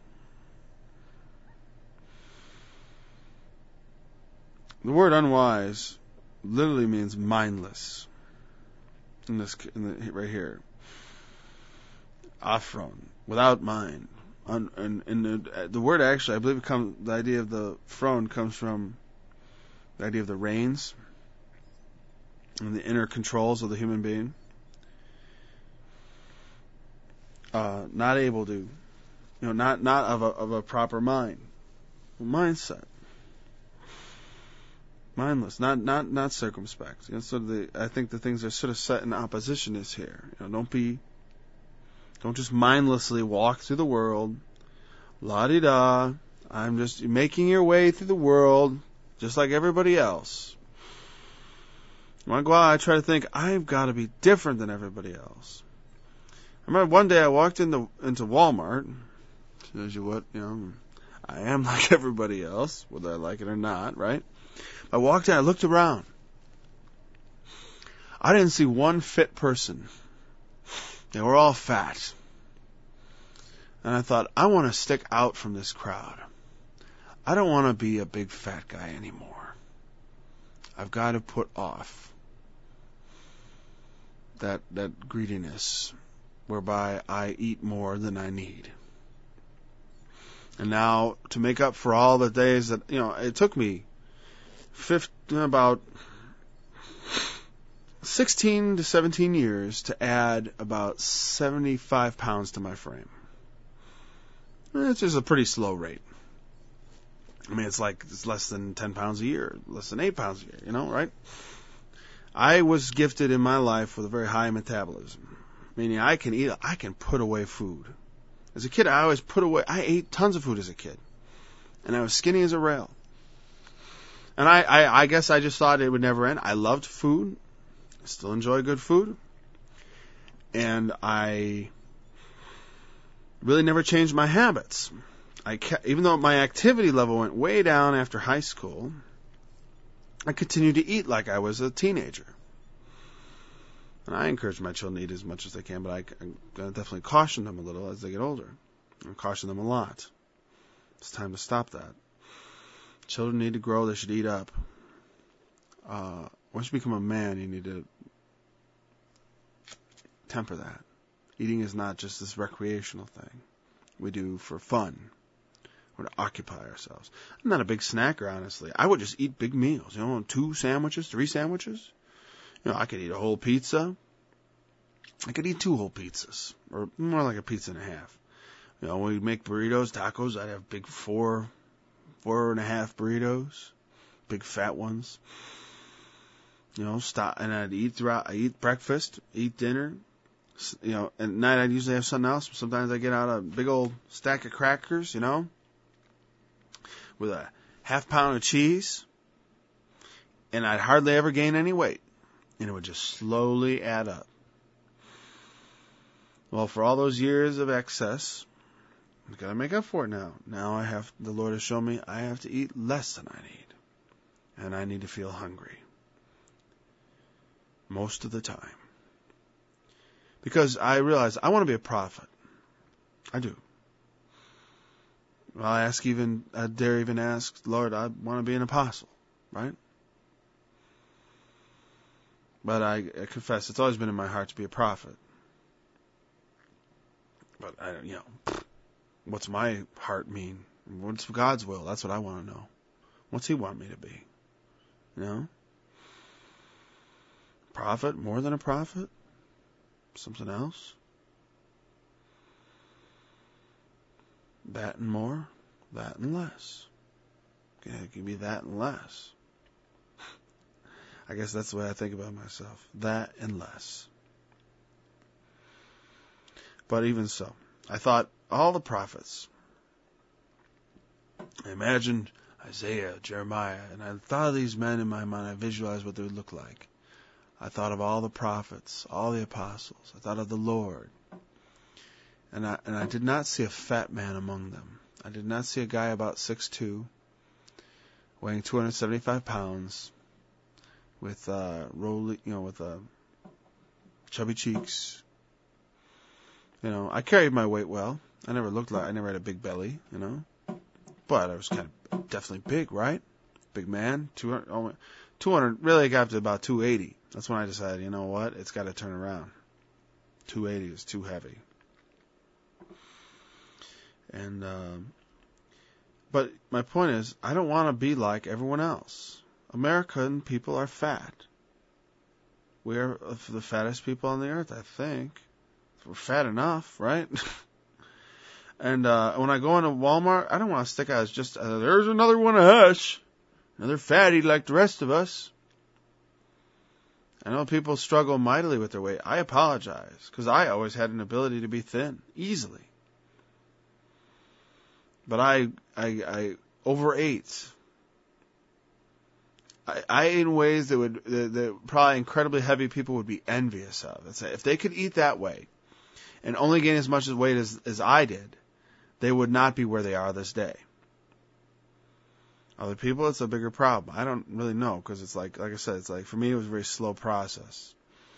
The word unwise literally means mindless. In this, in the, right here, Aphron, without mind. On, and, and the, the word actually, I believe it comes, the idea of the phron comes from the idea of the reins and the inner controls of the human being. Uh, not able to, you know, not not of a of a proper mind, mindset. Mindless, not not not circumspect. You know, so the I think the things are sort of set in opposition is here. You know, don't be, don't just mindlessly walk through the world, la di da. I'm just making your way through the world, just like everybody else. When I go out, I try to think I've got to be different than everybody else. I remember one day I walked into into Walmart. As you what, you know, I am like everybody else, whether I like it or not, right? I walked in, I looked around. I didn't see one fit person. They were all fat. And I thought, I want to stick out from this crowd. I don't want to be a big fat guy anymore. I've got to put off that that greediness whereby I eat more than I need. And now, to make up for all the days that, you know, it took me fifteen, about sixteen to seventeen years to add about seventy-five pounds to my frame. It's just a pretty slow rate. I mean, it's like, it's less than ten pounds a year, less than eight pounds a year, you know, right? I was gifted in my life with a very high metabolism, meaning I can eat, I can put away food. As a kid, I always put away, I ate tons of food as a kid. And I was skinny as a rail. And I, I, I guess I just thought it would never end. I loved food. I still enjoy good food. And I really never changed my habits. I kept, even though my activity level went way down after high school, I continued to eat like I was a teenager. And I encourage my children to eat as much as they can, but I, I definitely caution them a little as they get older. I caution them a lot. It's time to stop that. Children need to grow. They should eat up. Uh, once you become a man, you need to temper that. Eating is not just this recreational thing we do for fun or to occupy ourselves. I'm not a big snacker, honestly. I would just eat big meals. You know, two sandwiches, three sandwiches. You know, I could eat a whole pizza. I could eat two whole pizzas, or more like a pizza and a half. You know, when we make burritos, tacos, I'd have big four, four and a half burritos, big fat ones. You know, stop, and I'd eat throughout. I eat breakfast, eat dinner. You know, at night I'd usually have something else. Sometimes I get out a big old stack of crackers, you know, with a half pound of cheese, and I'd hardly ever gain any weight, and it would just slowly add up. Well, for all those years of excess, I've got to make up for it now. Now I have, the Lord has shown me I have to eat less than I need, and I need to feel hungry most of the time. Because I realize I want to be a prophet. I do. Well, I ask even, I dare even ask, Lord, I want to be an apostle, right? But I, I confess, it's always been in my heart to be a prophet. But I don't, you know, what's my heart mean? What's God's will? That's what I want to know. What's He want me to be? You know? Prophet? More than a prophet? Something else? That and more? That and less? Okay, give me that and less. I guess that's the way I think about myself. That and less. But even so, I thought all the prophets. I imagined Isaiah, Jeremiah, and I thought of these men in my mind. I visualized what they would look like. I thought of all the prophets, all the apostles. I thought of the Lord. And I, and I did not see a fat man among them. I did not see a guy about six foot two, weighing two hundred seventy-five pounds, with uh, rolly, you know, with uh, chubby cheeks. You know, I carried my weight well. I never looked like I never had a big belly, you know, but I was kind of definitely big, right? Big man, two hundred, oh, two hundred. Really, I got up to about two eighty. That's when I decided, you know what, it's got to turn around. two eighty is too heavy. And, um, but my point is, I don't want to be like everyone else. American people are fat. We are the fattest people on the earth, I think. We're fat enough, right? And uh, when I go into Walmart, I don't want to stick out as just, uh, there's another one of us. Another fatty like the rest of us. I know people struggle mightily with their weight. I apologize, because I always had an ability to be thin, easily. But I, I, I overate. I, I ate in ways that would, that, that probably incredibly heavy people would be envious of. It's, if they could eat that way, and only gain as much weight as, as I did, they would not be where they are this day. Other people, it's a bigger problem. I don't really know, because it's like, like I said, it's like, for me, it was a very slow process.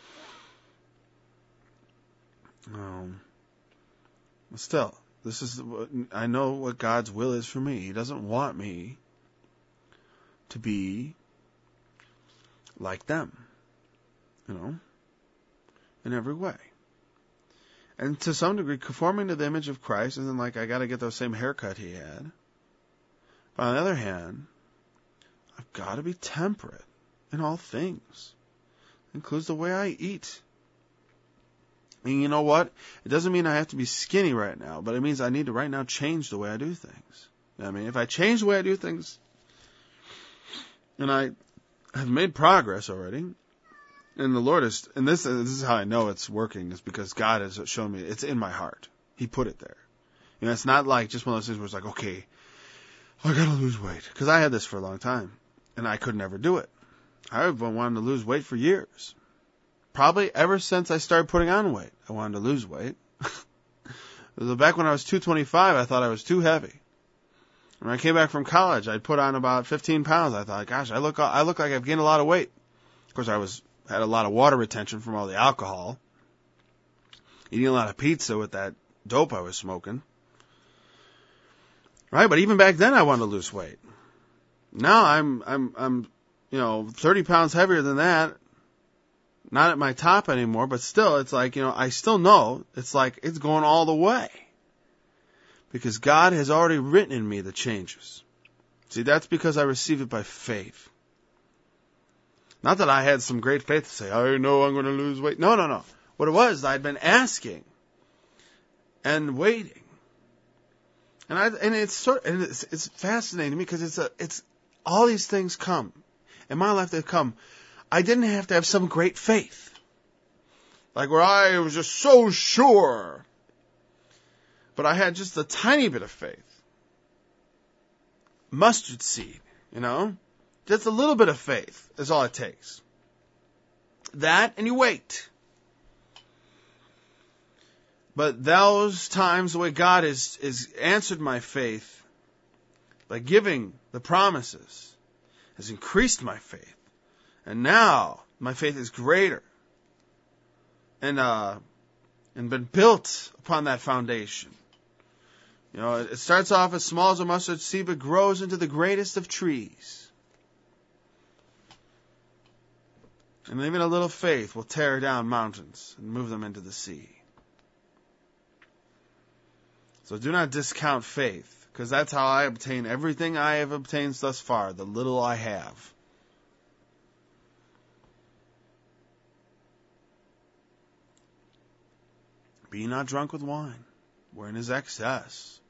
Um, but still, this is, I know what God's will is for me. He doesn't want me to be like them, you know, in every way. And to some degree, conforming to the image of Christ isn't like I got to get the same haircut he had. But on the other hand, I've got to be temperate in all things. It includes the way I eat. And you know what? It doesn't mean I have to be skinny right now, but it means I need to right now change the way I do things. You know what I mean, if I change the way I do things, and I have made progress already, and the Lord is, and this, this is how I know it's working, is because God has shown me it's in my heart. He put it there. You know, it's not like just one of those things where it's like, okay, I gotta lose weight. Because I had this for a long time, and I could never do it. I've been wanting to lose weight for years. Probably ever since I started putting on weight, I wanted to lose weight. Back when I was two twenty-five, I thought I was too heavy. When I came back from college, I'd put on about fifteen pounds. I thought, gosh, I look, I look like I've gained a lot of weight. Of course, I was had a lot of water retention from all the alcohol, eating a lot of pizza with that dope I was smoking. Right, but even back then, I wanted to lose weight. Now I'm, I'm, I'm, you know, thirty pounds heavier than that. Not at my top anymore, but still, it's like, you know, I still know it's like it's going all the way. Because God has already written in me the changes. See, that's because I received it by faith. Not that I had some great faith to say, I know I'm going to lose weight. No, no, no. What it was, I'd been asking and waiting. And I and it's sort and it's it's fascinating to me because it's a it's all these things come in my life. They've come. I didn't have to have some great faith, like where I was just so sure, but I had just a tiny bit of faith. Mustard seed, you know, just a little bit of faith is all it takes. That and you wait. But those times the way God has, has answered my faith by giving the promises has increased my faith. And now my faith is greater and uh, and been built upon that foundation. You know, it starts off as small as a mustard seed, but grows into the greatest of trees. And even a little faith will tear down mountains and move them into the sea. So do not discount faith, because that's how I obtain everything I have obtained thus far, the little I have. Be not drunk with wine, wherein is excess.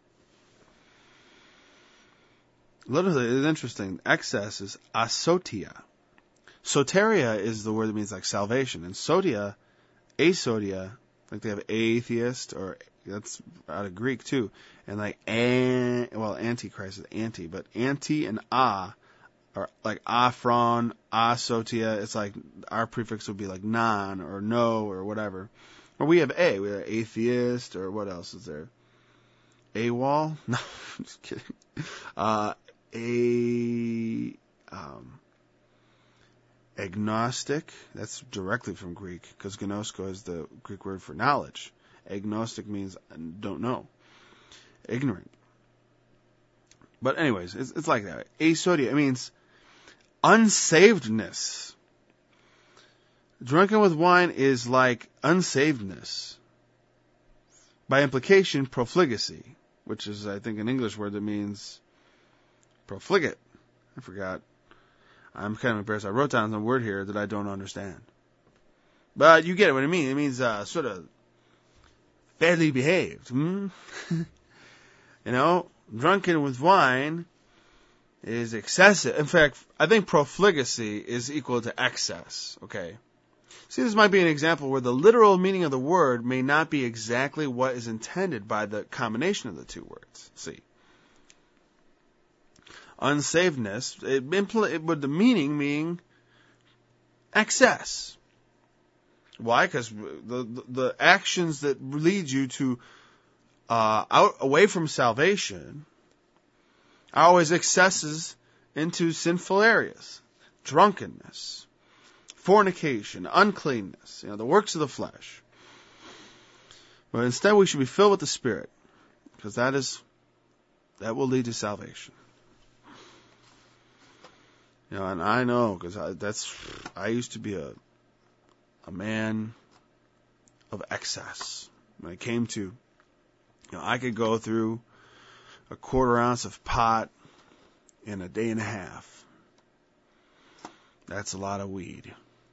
Literally, it's interesting. Excess is asotia. Soteria is the word that means like salvation. And sotia, asotia, like they have atheist, or that's out of Greek too. And like, an, well, antichrist is anti, but anti and a are like aphron, asotia. It's like our prefix would be like non or no or whatever. Or we have a, we have atheist, or what else is there? AWOL? No, I'm just kidding. Uh, a, um, agnostic, that's directly from Greek, because gnosko is the Greek word for knowledge. Agnostic means don't know. Ignorant. But anyways, it's, it's like that. Asodia, it means unsavedness. Drunken with wine is like unsavedness. By implication, profligacy, which is, I think, an English word that means profligate. I forgot. I'm kind of embarrassed. I wrote down some word here that I don't understand. But you get what I mean. It means uh, sort of badly behaved. Hmm? You know, drunken with wine is excessive. In fact, I think profligacy is equal to excess. Okay. See, this might be an example where the literal meaning of the word may not be exactly what is intended by the combination of the two words. See. Unsavedness, it, impl- it would the meaning mean excess. Why? Because the, the the actions that lead you to uh, out away from salvation are always excesses into sinful areas, drunkenness, fornication, uncleanness, you know, the works of the flesh. But instead, we should be filled with the Spirit, because that is that will lead to salvation. You know, and I know, because I, that's, I used to be a, a man of excess. When it came to, you know, I could go through a quarter ounce of pot in a day and a half. That's a lot of weed.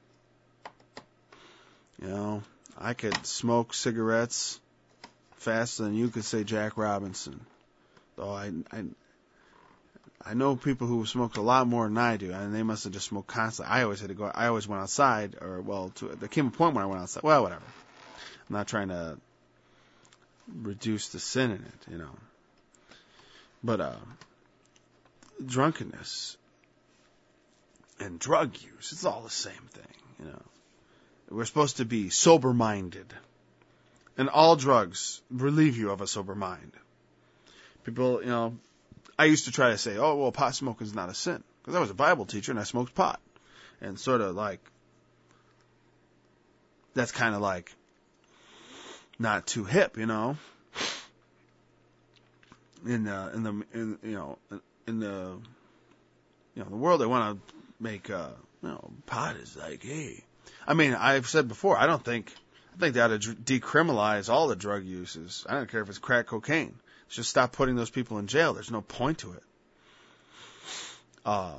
You know, I could smoke cigarettes faster than you could say Jack Robinson. Though I, I, I know people who smoked a lot more than I do, and they must have just smoked constantly. I always had to go. I always went outside, or well, to, there came a point when I went outside. Well, whatever. I'm not trying to reduce the sin in it, you know. But uh, drunkenness and drug use, it's all the same thing, you know. We're supposed to be sober-minded, and all drugs relieve you of a sober mind. People, you know. I used to try to say, oh, well, pot smoking is not a sin. Because I was a Bible teacher and I smoked pot. And sort of like, that's kind of like, not too hip, you know. In the, in the, in, you know, in the, you know, the world, they want to make, uh, you know, pot is like, hey. I mean, I've said before, I don't think, I think they ought to decriminalize all the drug uses. I don't care if it's crack cocaine. Just stop putting those people in jail. There's no point to it. Uh,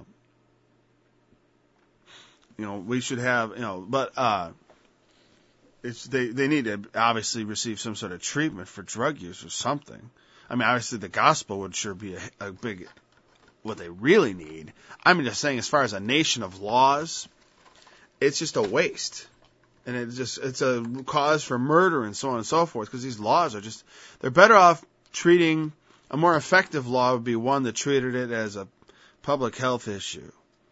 you know, we should have, you know, but uh, it's they, they need to obviously receive some sort of treatment for drug use or something. I mean, obviously the gospel would sure be a, a big, what they really need. I'm just saying, as far as a nation of laws, it's just a waste. And it's just, it's a cause for murder and so on and so forth, because these laws are just, they're better off treating, a more effective law would be one that treated it as a public health issue.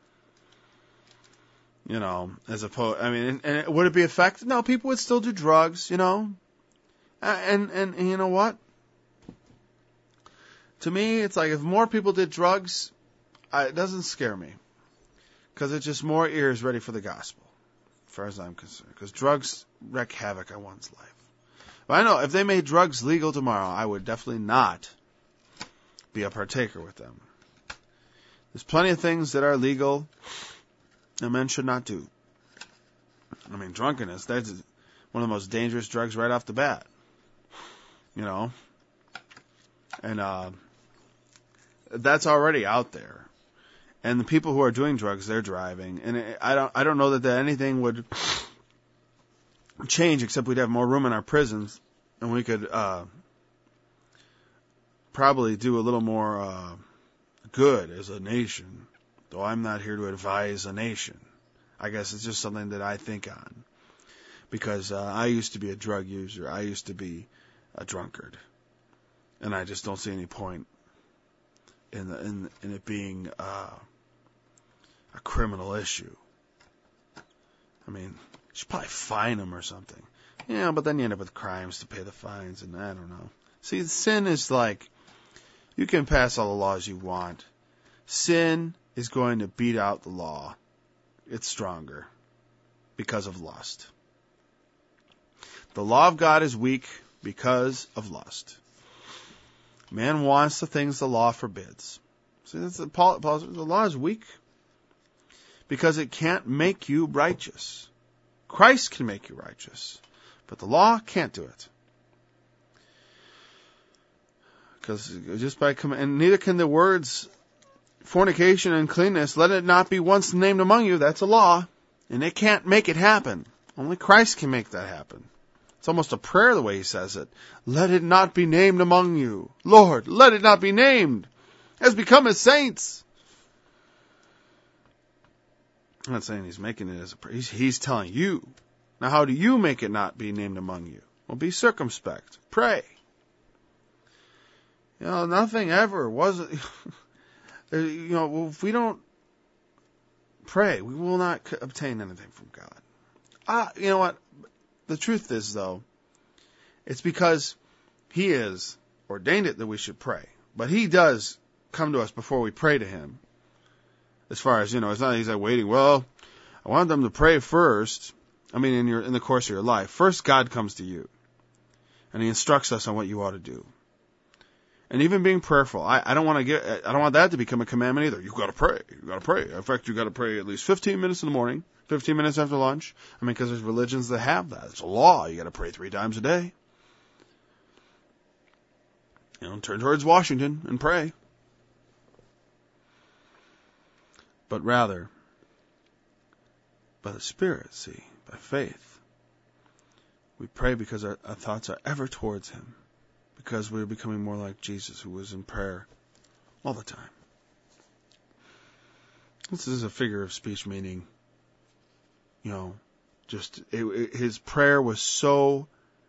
You know, as opposed, I mean, and, and would it be effective? No, people would still do drugs, you know. And, and, and you know what? To me, it's like if more people did drugs, I, it doesn't scare me. Because it's just more ears ready for the gospel, as far as I'm concerned. Because drugs wreak havoc on one's life. But I know, if they made drugs legal tomorrow, I would definitely not be a partaker with them. There's plenty of things that are legal that men should not do. I mean, drunkenness, that's one of the most dangerous drugs right off the bat. You know? And uh, that's already out there. And the people who are doing drugs, they're driving. And it, I don't I don't know that, that anything would change except we'd have more room in our prisons. And we could uh, probably do a little more uh, good as a nation. Though I'm not here to advise a nation. I guess it's just something that I think on. Because uh, I used to be a drug user. I used to be a drunkard. And I just don't see any point in the, in, in it being uh, a criminal issue. I mean, you should probably fine them or something. Yeah, but then you end up with crimes to pay the fines, and I don't know. See, sin is like, you can pass all the laws you want. Sin is going to beat out the law. It's stronger because of lust. The law of God is weak because of lust. Man wants the things the law forbids. See, that's the, Paul, Paul, the law is weak because it can't make you righteous. Christ can make you righteous, but the law can't do it. Because just by command, and neither can the words fornication and uncleanness, let it not be once named among you. That's a law, and it can't make it happen. Only Christ can make that happen. It's almost a prayer the way he says it. Let it not be named among you. Lord, let it not be named. As become as saints. I'm not saying he's making it as a prayer. He's, he's telling you. Now how do you make it not be named among you? Well, be circumspect. Pray. You know, nothing ever was, you know, if we don't pray, we will not obtain anything from God. Ah, you know what? The truth is, though, it's because he has ordained it that we should pray. But he does come to us before we pray to him. As far as, you know, it's not he's like waiting, well, I want them to pray first. I mean, in your in the course of your life. First, God comes to you. And he instructs us on what you ought to do. And even being prayerful. I, I don't want to get, I don't want that to become a commandment either. You've got to pray. You've got to pray. In fact, you've got to pray at least fifteen minutes in the morning. fifteen minutes after lunch. I mean, because there's religions that have that. It's a law. You got to pray three times a day. You know, turn towards Washington and pray. But rather, by the Spirit, see, by faith, we pray because our, our thoughts are ever towards him. Because we're becoming more like Jesus, who was in prayer all the time. This is a figure of speech, meaning, you know, just it, it, his prayer was so,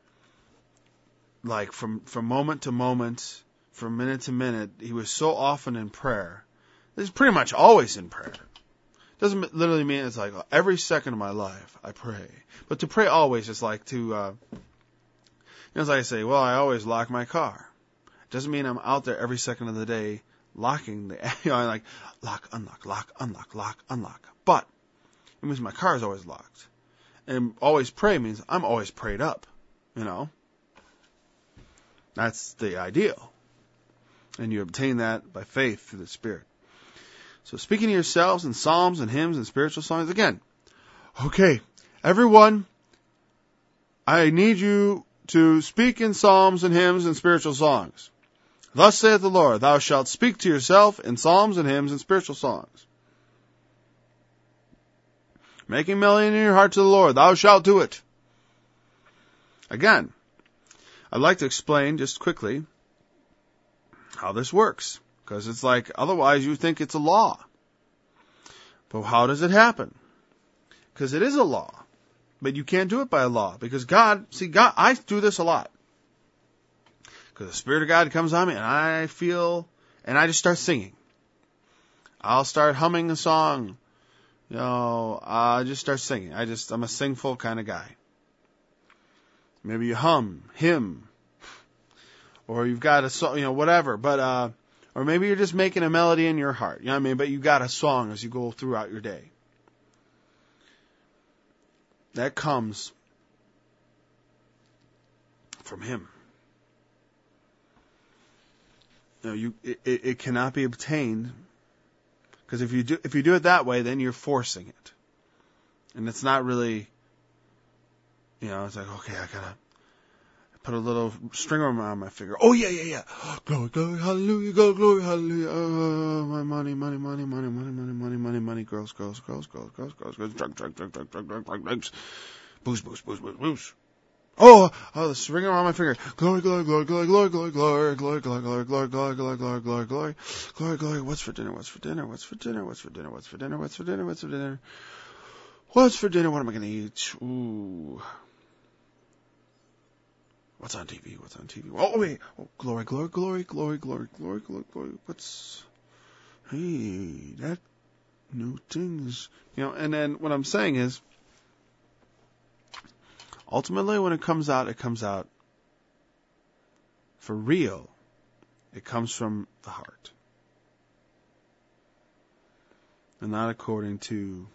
like from from moment to moment, from minute to minute, he was so often in prayer. He's pretty much always in prayer. Doesn't literally mean it's like every second of my life I pray, but to pray always is like to, uh, you know, as I say, well, I always lock my car. It doesn't mean I'm out there every second of the day locking the, you know, like lock, unlock, lock, unlock, lock, unlock. But it means my car is always locked. And always pray means I'm always prayed up, you know. That's the ideal. And you obtain that by faith through the Spirit. So speaking to yourselves in psalms and hymns and spiritual songs, again, okay, everyone, I need you to speak in psalms and hymns and spiritual songs. Thus saith the Lord, thou shalt speak to yourself in psalms and hymns and spiritual songs. Making melody in your heart to the Lord, thou shalt do it. Again, I'd like to explain just quickly how this works. Because it's like, otherwise you think it's a law. But how does it happen? Because it is a law. But you can't do it by a law. Because God, see, God, I do this a lot. Because the Spirit of God comes on me and I feel, and I just start singing. I'll start humming a song. You know, I just start singing. I just, I'm a singful kind of guy. Maybe you hum, hymn. Or you've got a song, you know, whatever. But, uh, or maybe you're just making a melody in your heart. You know what I mean? But you got a song as you go throughout your day. That comes from Him. You know, you, it, it cannot be obtained. Because if you do, if you do it that way, then you're forcing it. And it's not really, you know, it's like, okay, I gotta put a little string around my finger. Oh, yeah, yeah, yeah. Glory, glory, hallelujah, glory, glory, hallelujah. Oh, my money, money, money, money, money, money, money, money, money, girls, girls, girls, girls, girls, girls, girls, drug, drug, drug, drug, drug, drug, drug, drugs. Booze, booze, booze, booze, booze. Oh, oh, the string around my finger. Glory, glory, glory, glory, glory, glory, glory, glory, glory, glory, glory, glory, glory, glory, glory, glory, glory, glory. What's for dinner? What's for dinner? What's for dinner? What's for dinner? What's for dinner? What's for dinner? What's for dinner? What's for dinner? What am I gonna eat? Ooh. What's on T V? What's on T V? Oh, wait. Oh, glory, glory, glory, glory, glory, glory, glory, glory. What's, hey, that new things, you know, and then what I'm saying is, ultimately when it comes out, it comes out for real. It comes from the heart. And not according to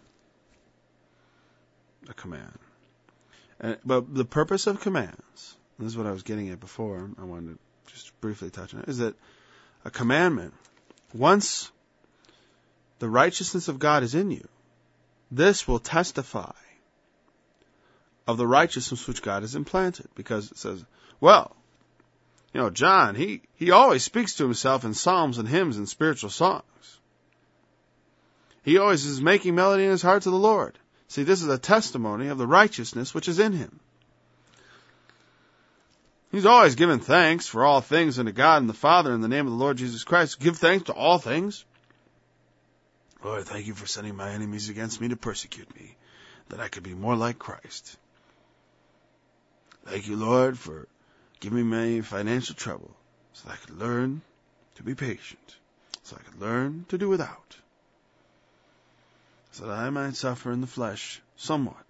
a command. And, but the purpose of commands, and this is what I was getting at before, I wanted to just briefly touch on it, is that a commandment, once the righteousness of God is in you, this will testify of the righteousness which God has implanted. Because it says, well, you know, John, he, he always speaks to himself in psalms and hymns and spiritual songs. He always is making melody in his heart to the Lord. See, this is a testimony of the righteousness which is in him. He's always giving thanks for all things unto God and the Father in the name of the Lord Jesus Christ. Give thanks to all things. Lord, thank you for sending my enemies against me to persecute me, that I could be more like Christ. Thank you, Lord, for giving me financial trouble so that I could learn to be patient, so I could learn to do without, so that I might suffer in the flesh somewhat,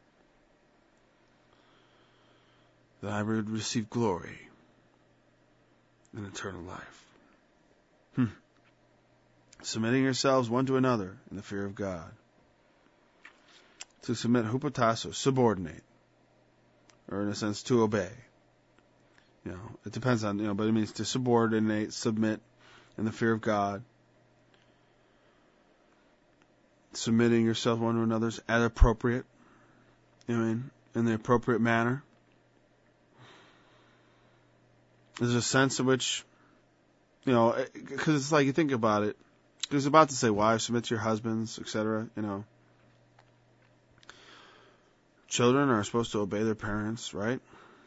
that I would receive glory and eternal life. Hmm. Submitting yourselves one to another in the fear of God. To submit, hupotasso, subordinate, or in a sense to obey. You know, it depends on, you know, but it means to subordinate, submit in the fear of God. Submitting yourself one to another as appropriate, you know, in, in the appropriate manner. There's a sense in which, you know, because it's like you think about it. He was about to say, wives, submit to your husbands, et cetera. You know, children are supposed to obey their parents, right?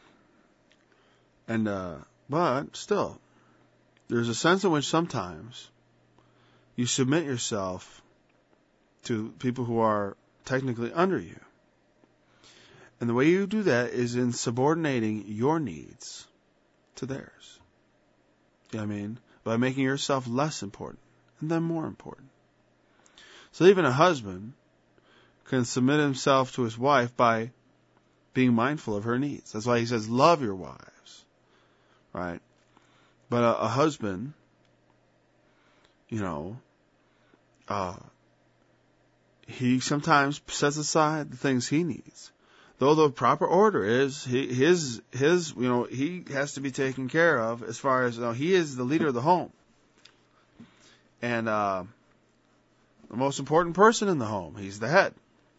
And uh, but still, there's a sense in which sometimes you submit yourself to people who are technically under you, and the way you do that is in subordinating your needs to theirs. You know what I mean? By making yourself less important and then more important. So even a husband can submit himself to his wife by being mindful of her needs. That's why he says, love your wives. Right? But a, a husband, you know, uh, he sometimes sets aside the things he needs. Though the proper order is he, his, his, you know, he has to be taken care of as far as, you know, he is the leader of the home. And, uh, the most important person in the home. He's the head.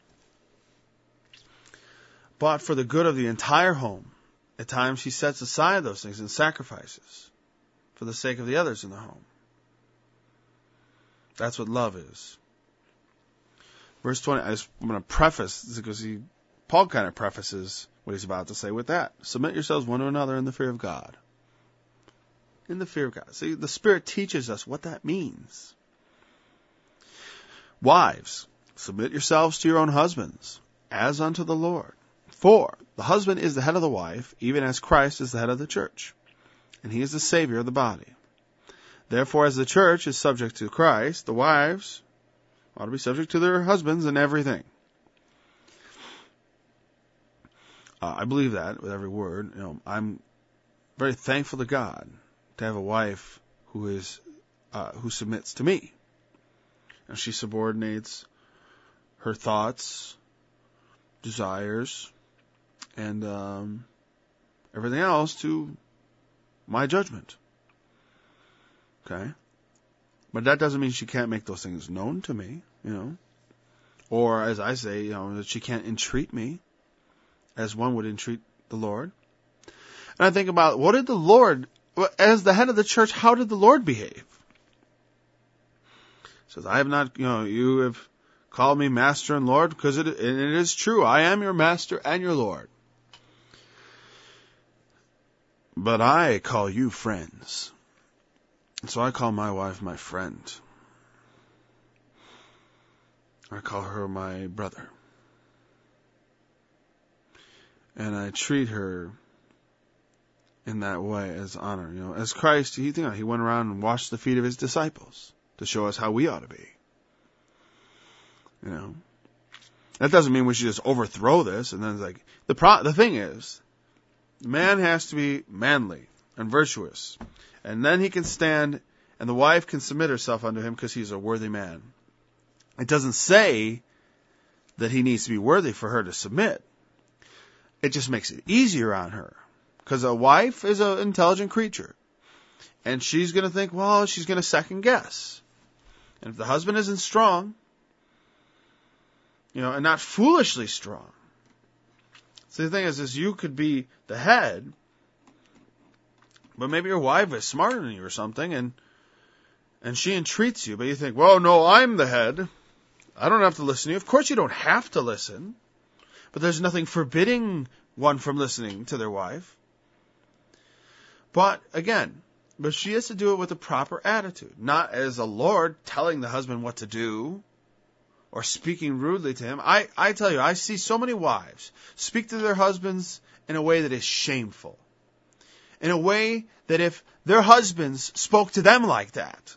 But for the good of the entire home, at times he sets aside those things and sacrifices for the sake of the others in the home. That's what love is. Verse twenty, I just, I'm going to preface, because he, Paul kind of prefaces what he's about to say with that. Submit yourselves one to another in the fear of God. in the fear of God. See, the Spirit teaches us what that means. Wives, submit yourselves to your own husbands, as unto the Lord. For the husband is the head of the wife, even as Christ is the head of the church, and he is the Savior of the body. Therefore, as the church is subject to Christ, the wives ought to be subject to their husbands in everything. Uh, I believe that with every word. You know, I'm very thankful to God to have a wife who is uh, who submits to me, and she subordinates her thoughts, desires, and um, everything else to my judgment. Okay? But that doesn't mean she can't make those things known to me, you know. Or, as I say, you know, that she can't entreat me as one would entreat the Lord. And I think about, what did the Lord, as the head of the church, how did the Lord behave? He says, I have not, you know, you have called me Master and Lord, because it, and it is true, I am your Master and your Lord. But I call you friends. And so I call my wife my friend. I call her my brother. And I treat her in that way as honor. You know, as Christ, he, you know, he went around and washed the feet of his disciples to show us how we ought to be. You know, that doesn't mean we should just overthrow this. And then it's like, the pro- the thing is, the man has to be manly and virtuous. And then he can stand, and the wife can submit herself unto him because he's a worthy man. It doesn't say that he needs to be worthy for her to submit. It just makes it easier on her. Because a wife is an intelligent creature. And she's going to think, well, she's going to second guess. And if the husband isn't strong, you know, and not foolishly strong. So the thing is, is you could be the head, but maybe your wife is smarter than you or something, and and she entreats you, but you think, well, no, I'm the head. I don't have to listen to you. Of course you don't have to listen, but there's nothing forbidding one from listening to their wife. But, again, but she has to do it with a proper attitude, not as a lord telling the husband what to do or speaking rudely to him. I, I tell you, I see so many wives speak to their husbands in a way that is shameful. In a way that if their husbands spoke to them like that,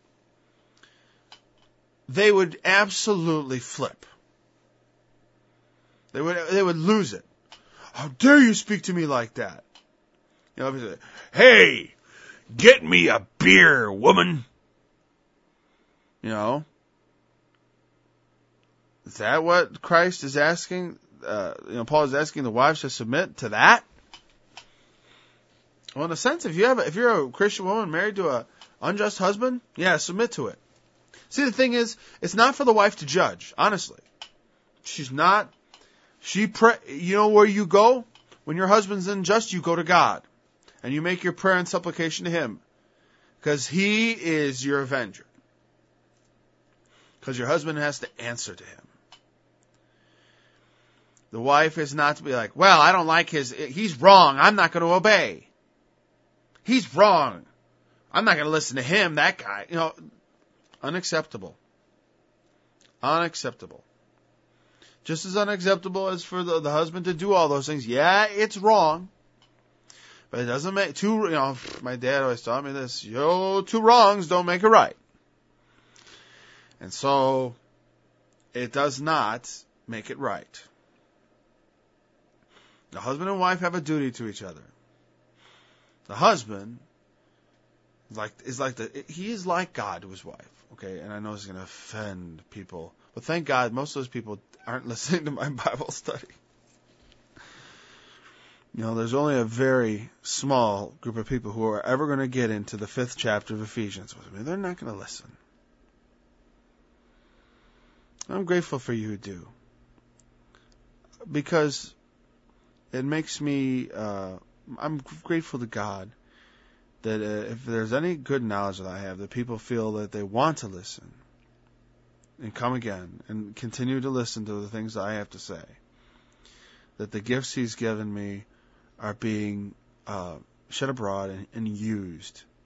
they would absolutely flip. They would they would lose it. How dare you speak to me like that? You know, if you say, hey, get me a beer, woman. You know, is that what Christ is asking? Uh, you know, Paul is asking the wives to submit to that. Well, in a sense, if you have, a, if you're a Christian woman married to a unjust husband, yeah, submit to it. See, the thing is, it's not for the wife to judge. Honestly, she's not. She pray. You know where you go when your husband's unjust? You go to God, and you make your prayer and supplication to Him, because He is your avenger. Because your husband has to answer to Him. The wife is not to be like, well, I don't like his. He's wrong. I'm not going to obey. He's wrong. I'm not going to listen to him, that guy. You know, unacceptable. Unacceptable. Just as unacceptable as for the, the husband to do all those things. Yeah, it's wrong. But it doesn't make, two, you know, my dad always taught me this, yo, two wrongs don't make a right. And so, it does not make it right. The husband and wife have a duty to each other. The husband like is like the he is like God to his wife. Okay, and I know it's going to offend people, but thank God most of those people aren't listening to my Bible study. You know, there's only a very small group of people who are ever going to get into the fifth chapter of Ephesians with me. They're not going to listen. I'm grateful for you who do, because it makes me. Uh, I'm grateful to God that uh, if there's any good knowledge that I have, that people feel that they want to listen and come again and continue to listen to the things that I have to say, that the gifts He's given me are being uh, shed abroad and, and used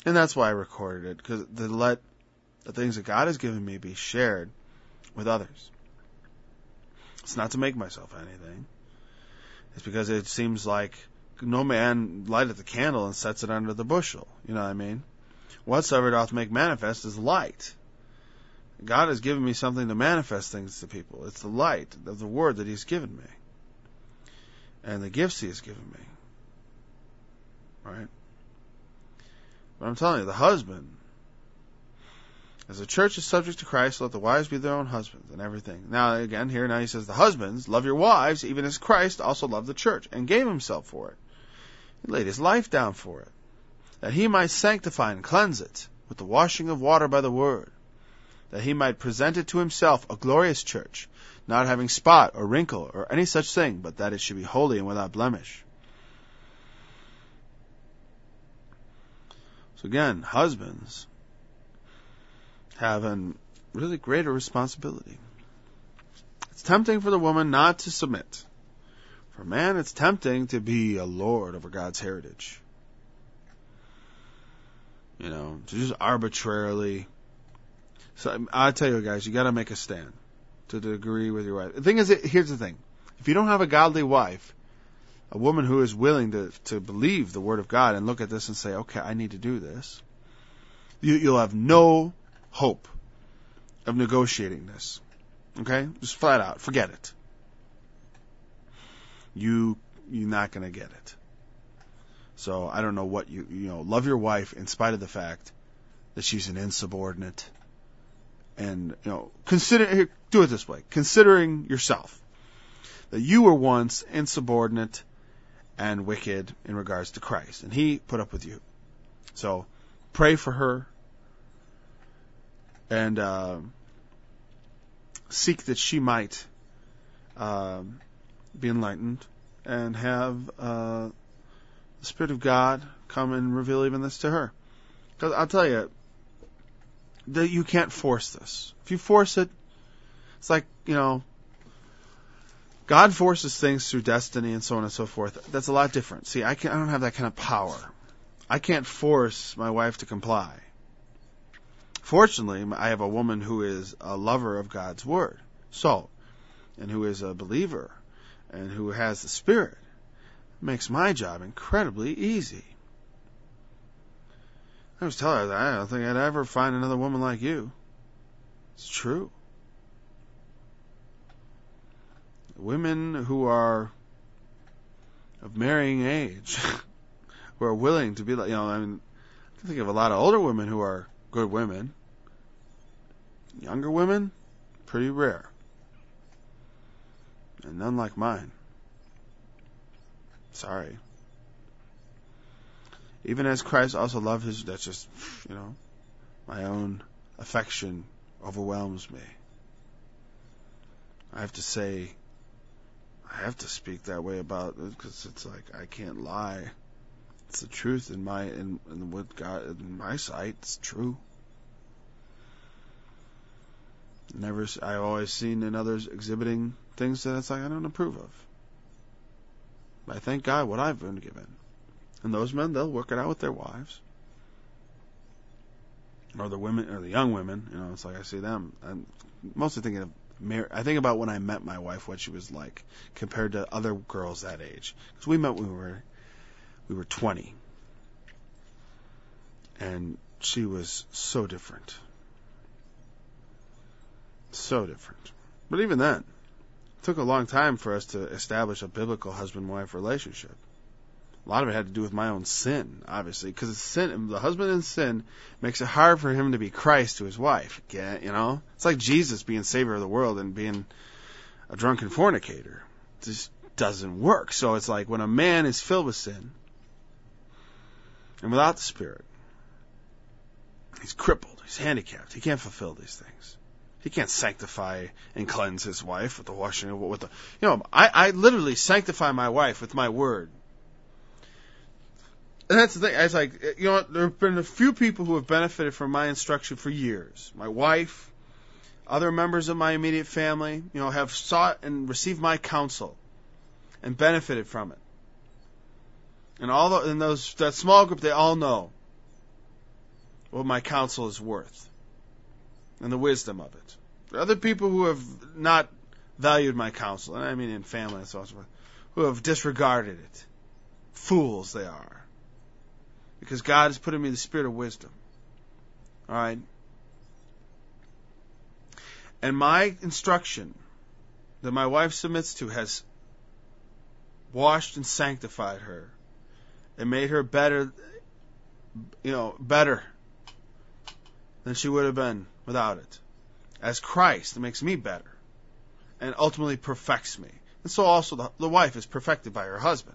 And that's why I recorded it, because to let the things that God has given me be shared with others. It's not to make myself anything. It's because it seems like no man lighteth the candle and sets it under the bushel. You know what I mean? Whatsoever doth make manifest is light. God has given me something to manifest things to people. It's the light of the word that He's given me. And the gifts He has given me. Right? But I'm telling you, the husband, as the church is subject to Christ, let the wives be their own husbands and everything. Now, again, here now he says, the husbands, love your wives, even as Christ also loved the church, and gave Himself for it. He laid His life down for it, that He might sanctify and cleanse it with the washing of water by the word, that He might present it to Himself a glorious church, not having spot or wrinkle or any such thing, but that it should be holy and without blemish. So again, husbands have a really greater responsibility. It's tempting for the woman not to submit. For man, it's tempting to be a lord over God's heritage. You know, to just arbitrarily. So I tell you guys, you got to make a stand to the degree with your wife. The thing is, here's the thing: if you don't have a godly wife, a woman who is willing to to believe the word of God and look at this and say, "Okay, I need to do this," you, you'll have no hope of negotiating this. Okay, just flat out, forget it. You you're not going to get it. So I don't know what you you know. Love your wife in spite of the fact that she's an insubordinate. And, you know, consider, here, do it this way. Considering yourself, that you were once insubordinate and wicked in regards to Christ, and He put up with you. So, pray for her, and uh, seek that she might uh, be enlightened, and have uh, the Spirit of God come and reveal even this to her. Because I'll tell you, that you can't force this. If you force it, it's like, you know, God forces things through destiny and so on and so forth. That's a lot different. See, I can't, I don't have that kind of power. I can't force my wife to comply. Fortunately, I have a woman who is a lover of God's word, so, and who is a believer, and who has the Spirit. It makes my job incredibly easy. I was telling her that I don't think I'd ever find another woman like you. It's true. Women who are of marrying age, who are willing to be like, you know, I mean, I can think of a lot of older women who are good women. Younger women, pretty rare. And none like mine. Sorry. Even as Christ also loved His, that's just, you know, my own affection overwhelms me. I have to say, I have to speak that way about it, because it's like, I can't lie. It's the truth in my, in, in what God, in my sight, it's true. Never, I've always seen in others exhibiting things that it's like I don't approve of. But I thank God what I've been given. And those men, they'll work it out with their wives. Or the women, or the young women, you know, it's like I see them. I'm mostly thinking of, mar- I think about when I met my wife, what she was like, compared to other girls that age. Because we met when we were, we were twenty. And she was so different. So different. But even then, it took a long time for us to establish a biblical husband-wife relationship. A lot of it had to do with my own sin, obviously, because sin, the husband in sin makes it hard for him to be Christ to his wife. Get, you know, it's like Jesus being Savior of the world and being a drunken fornicator. It just doesn't work. So it's like when a man is filled with sin and without the Spirit, he's crippled, he's handicapped, he can't fulfill these things. He can't sanctify and cleanse his wife with the washing of with the. You know, I, I literally sanctify my wife with my word. And that's the thing. It's like, you know, there have been a few people who have benefited from my instruction for years. My wife, other members of my immediate family, you know, have sought and received my counsel and benefited from it. And all the, in those that small group, they all know what my counsel is worth and the wisdom of it. There are other people who have not valued my counsel, and I mean in family and so on and so forth, who have disregarded it. Fools they are. Because God has put in me the spirit of wisdom. Alright? And my instruction that my wife submits to has washed and sanctified her and made her better, you know, better than she would have been without it. As Christ, it makes me better and ultimately perfects me. And so also the, the wife is perfected by her husband.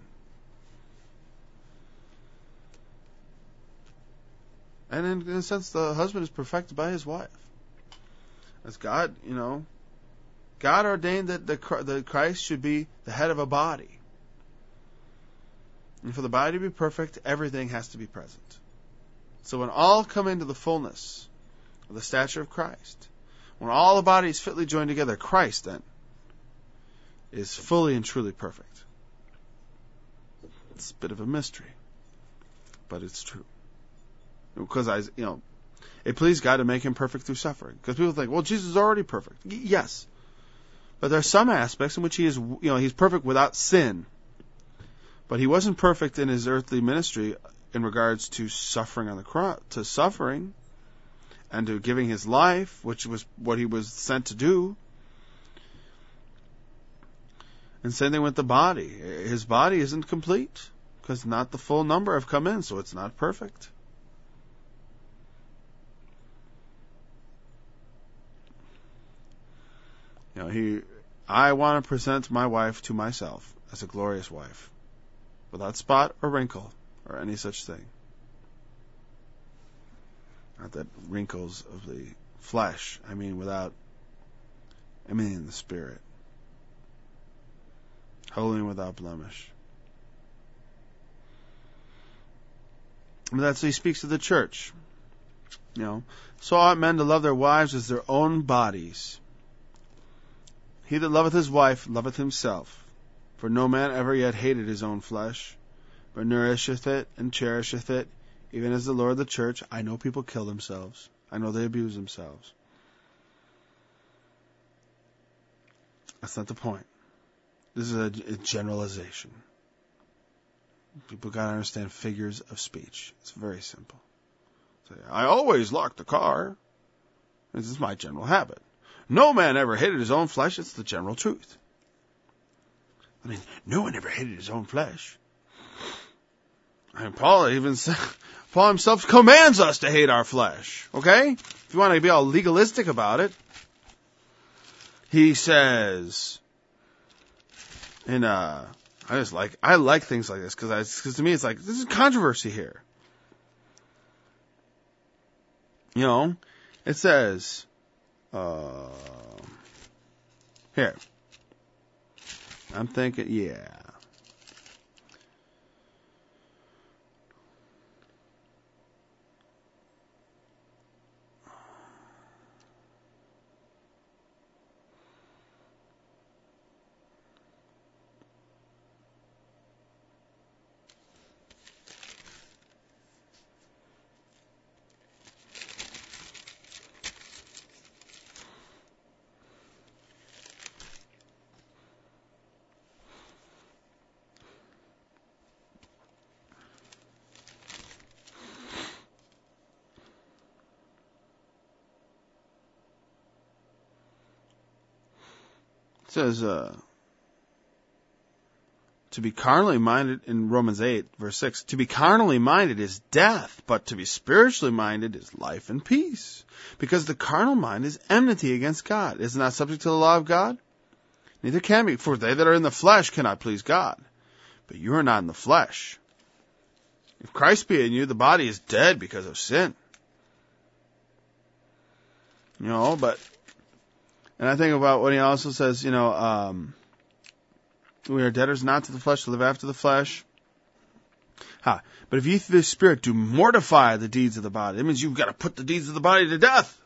And in, in a sense, the husband is perfected by his wife. As God, you know, God ordained that the, the Christ should be the head of a body. And for the body to be perfect, everything has to be present. So when all come into the fullness of the stature of Christ, when all the body is fitly joined together, Christ then is fully and truly perfect. It's a bit of a mystery, but it's true. Because I, you know, it pleased God to make him perfect through suffering. Because people think, well, Jesus is already perfect. Y- yes. But there are some aspects in which he is, you know, he's perfect without sin. But he wasn't perfect in his earthly ministry in regards to suffering on the cross, to suffering and to giving his life, which was what he was sent to do. And same thing with the body. His body isn't complete because not the full number have come in, so it's not perfect. You know, he, I want to present my wife to myself as a glorious wife, without spot or wrinkle or any such thing. Not that wrinkles of the flesh, I mean without, I mean in the spirit. Holy and without blemish. But that's what he speaks to the church. You know, so ought men to love their wives as their own bodies. He that loveth his wife loveth himself. For no man ever yet hated his own flesh, but nourisheth it and cherisheth it, even as the Lord of the church. I know people kill themselves. I know they abuse themselves. That's not the point. This is a, a generalization. People got to understand figures of speech. It's very simple. Say, I always lock the car. This is my general habit. No man ever hated his own flesh. It's the general truth. I mean, no one ever hated his own flesh. I mean, Paul even said, Paul himself commands us to hate our flesh. Okay? If you want to be all legalistic about it, he says, and uh, I just like I like things like this because because to me it's like this is controversy here. You know, it says. Uh, here. I'm thinking, yeah. It says, uh, to be carnally minded in Romans eight, verse six, to be carnally minded is death, but to be spiritually minded is life and peace. Because the carnal mind is enmity against God. Is it not subject to the law of God? Neither can be, for they that are in the flesh cannot please God. But you are not in the flesh. If Christ be in you, the body is dead because of sin. You know, but and I think about when he also says, you know, um, we are debtors not to the flesh to live after the flesh. Ha. But if ye through the Spirit do mortify the deeds of the body, it means you've got to put the deeds of the body to death.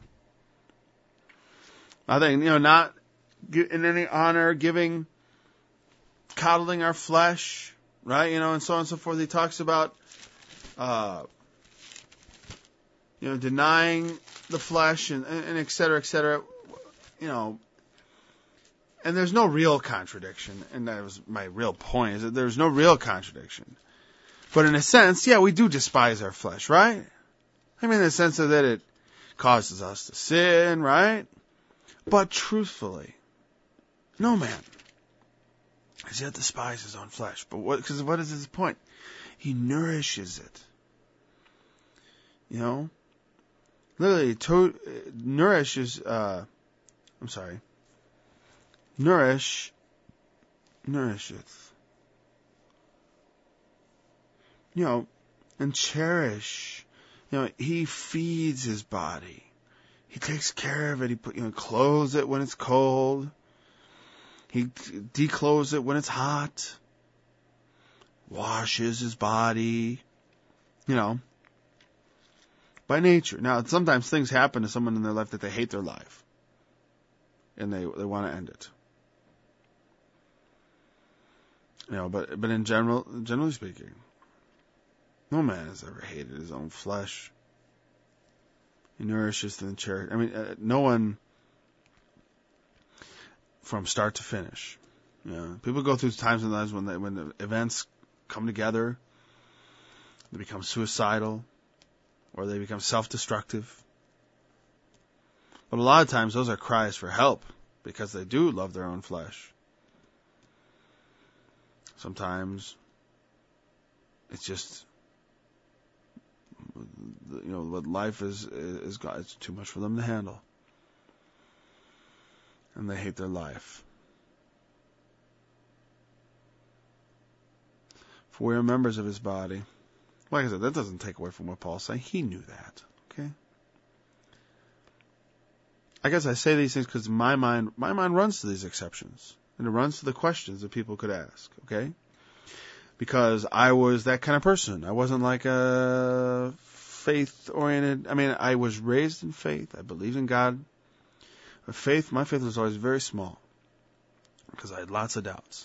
I think, you know, not in any honor, giving, coddling our flesh, right? You know, and so on and so forth. He talks about, uh, you know, denying the flesh and, and et cetera, et cetera, you know, and there's no real contradiction, and that was my real point, is that there's no real contradiction. But in a sense, yeah, we do despise our flesh, right? I mean, in the sense of that it causes us to sin, right? But truthfully, no man has yet despised his own flesh. But what, because what is his point? He nourishes it. You know? Literally, to, nourishes, uh, I'm sorry. Nourish, nourisheth. You know, and cherish. You know, he feeds his body. He takes care of it. He put, you know, clothes it when it's cold. He declothes it when it's hot. Washes his body. You know, by nature. Now, sometimes things happen to someone in their life that they hate their life. And they, they want to end it. You know, but, but in general, generally speaking, no man has ever hated his own flesh. He nourishes and cherishes. I mean, uh, no one from start to finish. You know, people go through times in their lives when they, when the events come together, they become suicidal, or they become self-destructive. But a lot of times those are cries for help because they do love their own flesh. Sometimes it's just, you know, what life is, is God. It's too much for them to handle. And they hate their life. For we are members of his body. Like I said, that doesn't take away from what Paul's saying. He knew that. Okay? I guess I say these things because my mind, my mind runs to these exceptions. And it runs to the questions that people could ask. Okay? Because I was that kind of person. I wasn't like a faith-oriented. I mean, I was raised in faith. I believed in God. But faith, my faith was always very small. Because I had lots of doubts.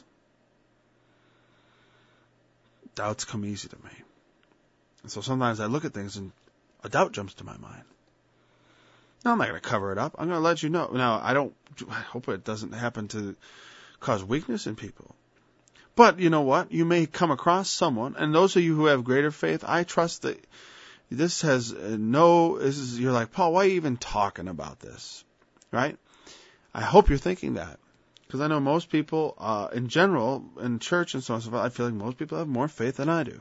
Doubts come easy to me. And so sometimes I look at things and a doubt jumps to my mind. Now, I'm not going to cover it up. I'm going to let you know. Now, I don't, I hope it doesn't happen to cause weakness in people. But you know what? You may come across someone, and those of you who have greater faith, I trust that this has no, this is, you're like, Paul, why are you even talking about this? Right? I hope you're thinking that. Because I know most people, uh, in general, in church and so on and so forth, I feel like most people have more faith than I do.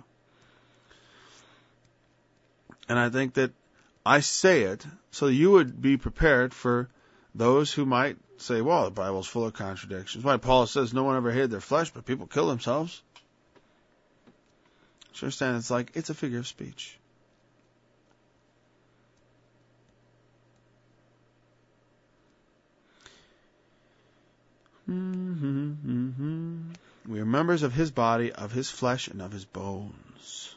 And I think that I say it so you would be prepared for those who might say, well, the Bible's full of contradictions. Why Paul says no one ever hated their flesh, but people kill themselves. You understand? It's like, it's a figure of speech. Mm-hmm, mm-hmm. We are members of his body, of his flesh, and of his bones.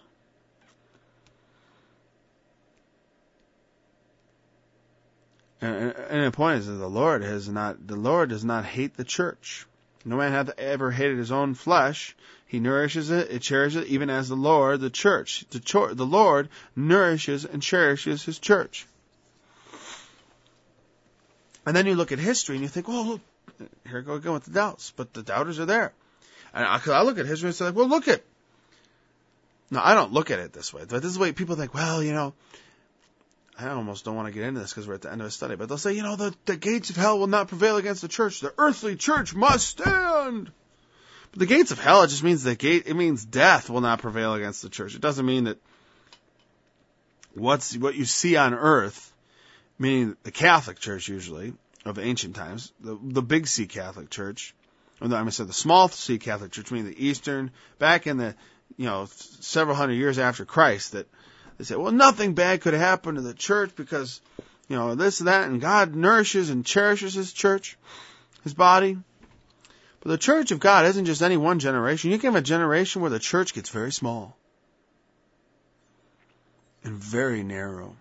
And, and the point is that the Lord has not, the Lord does not hate the church. No man hath ever hated his own flesh. He nourishes it, it cherishes it, even as the Lord, the church. The, cho- the Lord nourishes and cherishes his church. And then you look at history and you think, well, look, here I go again with the doubts. But the doubters are there. And I, I look at history and say, well, look at. No, I don't look at it this way. But this is the way people think, well, you know, I almost don't want to get into this because we're at the end of a study. But they'll say, you know, the, the gates of hell will not prevail against the church. The earthly church must stand. But the gates of hell, it just means the gate, it means death will not prevail against the church. It doesn't mean that what's, what you see on earth, meaning the Catholic Church usually, of ancient times, the, the big C Catholic Church, or no, I'm going to say the small C Catholic Church, meaning the Eastern, back in the, you know, several hundred years after Christ, that they say, well, nothing bad could happen to the church because, you know, this and that, and God nourishes and cherishes his church, his body. But the church of God isn't just any one generation. You can have a generation where the church gets very small and very narrow,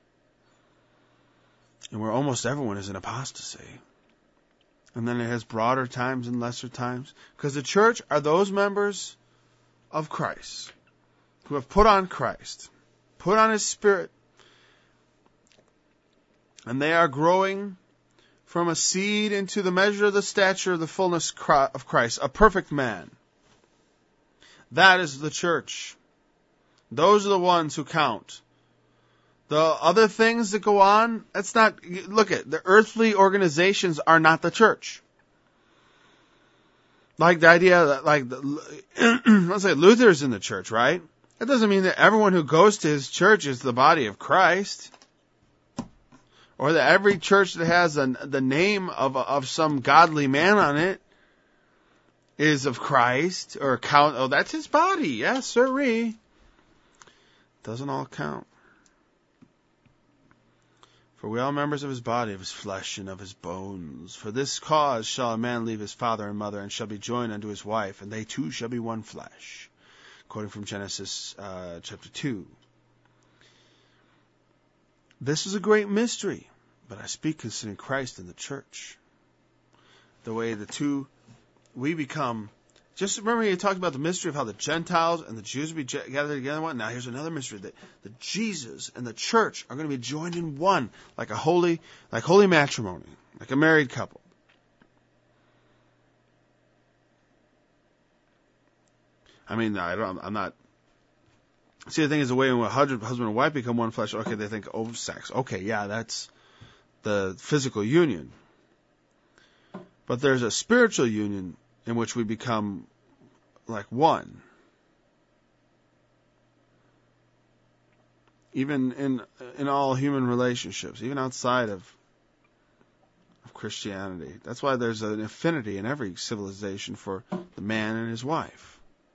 and where almost everyone is in apostasy. And then it has broader times and lesser times. Because the church are those members of Christ who have put on Christ, put on his Spirit, And they are growing from a seed into the measure of the stature of the fullness of Christ, a perfect man. That is the church. Those are the ones who count. The other things that go on, that's not, look at, the earthly organizations are not the church. Like the idea that, like, the, let's say Luther's in the church, right? That doesn't mean that everyone who goes to his church is the body of Christ. Or that every church that has a, the name of, of some godly man on it is of Christ, or count, oh, that's his body. Yes, sirree. Doesn't all count. For we are members of his body, of his flesh, and of his bones. For this cause shall a man leave his father and mother, and shall be joined unto his wife, and they two shall be one flesh. Quoting from Genesis uh, chapter two. This is a great mystery, but I speak concerning Christ and the church. The way the two, we become, just remember you talked about the mystery of how the Gentiles and the Jews will be gathered together in one. Now here's another mystery, that the Jesus and the church are going to be joined in one, like a holy, like holy matrimony, like a married couple. I mean, I don't, I'm not, see, the thing is, the way when a husband and wife become one flesh, okay, they think, oh, sex. Okay, yeah, that's the physical union. But there's a spiritual union in which we become like one. Even in in all human relationships, even outside of, of Christianity. That's why there's an affinity in every civilization for the man and his wife.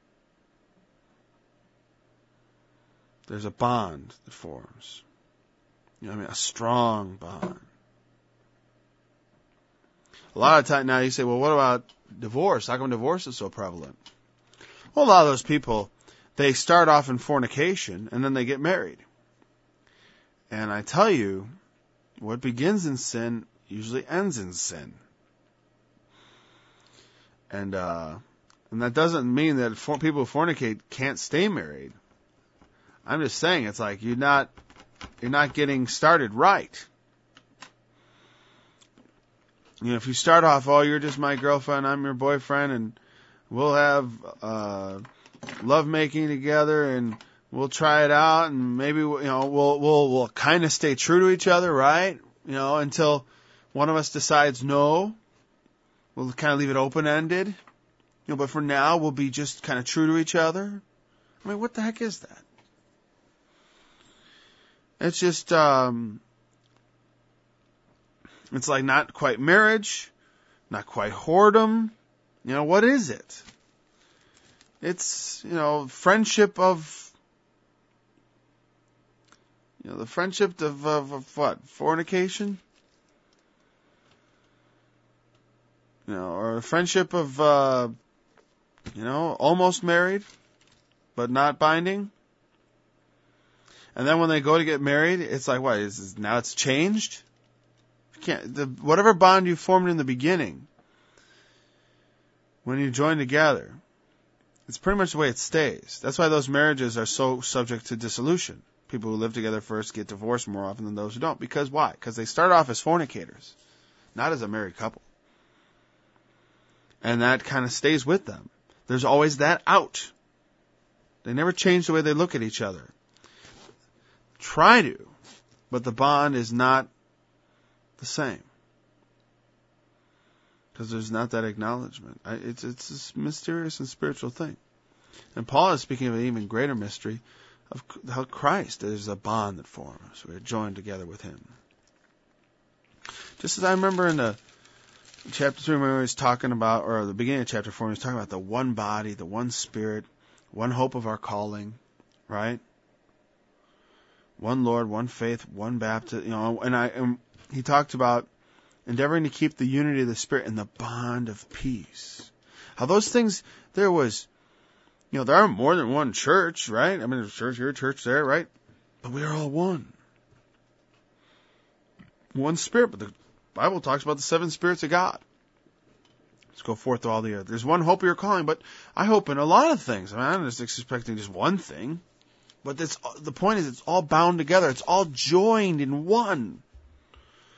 There's a bond that forms. You know what I mean? A strong bond. A lot of time now you say, well, what about divorce? How come divorce is so prevalent? Well, a lot of those people, they start off in fornication and then they get married. And I tell you, what begins in sin usually ends in sin. And, uh, and that doesn't mean that for, people who fornicate can't stay married. I'm just saying, it's like you're not, you're not getting started right. You know, if you start off, oh, you're just my girlfriend, I'm your boyfriend, and we'll have uh, love making together, and we'll try it out, and maybe you know we'll we'll we'll kind of stay true to each other, right? You know, until one of us decides no, we'll kind of leave it open ended. You know, but for now, we'll be just kind of true to each other. I mean, what the heck is that? It's just, um, it's like not quite marriage, not quite whoredom. You know, what is it? It's, you know, friendship of, you know, the friendship of, of, of what? Fornication? You know, or a friendship of, uh, you know, almost married, but not binding. And then when they go to get married, it's like, what, is, is now it's changed? You can't, the, whatever bond you formed in the beginning, when you join together, it's pretty much the way it stays. That's why those marriages are so subject to dissolution. People who live together first get divorced more often than those who don't. Because why? Because they start off as fornicators, not as a married couple. And that kind of stays with them. There's always that out. They never change the way they look at each other. Try to, but the bond is not the same. Because there's not that acknowledgement. It's, it's a mysterious and spiritual thing. And Paul is speaking of an even greater mystery of how Christ is a bond that forms. We're joined together with him. Just as I remember in the chapter three, when he was talking about, or the beginning of chapter four, he was talking about the one body, the one spirit, one hope of our calling, right? One Lord, one faith, one baptism, you know, and I, and he talked about endeavoring to keep the unity of the Spirit and the bond of peace. How those things, there was, you know, there are more than one church, right? I mean, there's a church here, a church there, right? But we are all one. One Spirit, but the Bible talks about the seven spirits of God. Let's go forth to all the earth. There's one hope you're calling, but I hope in a lot of things. I mean, I'm just expecting just one thing. But it's, the point is, it's all bound together. It's all joined in one.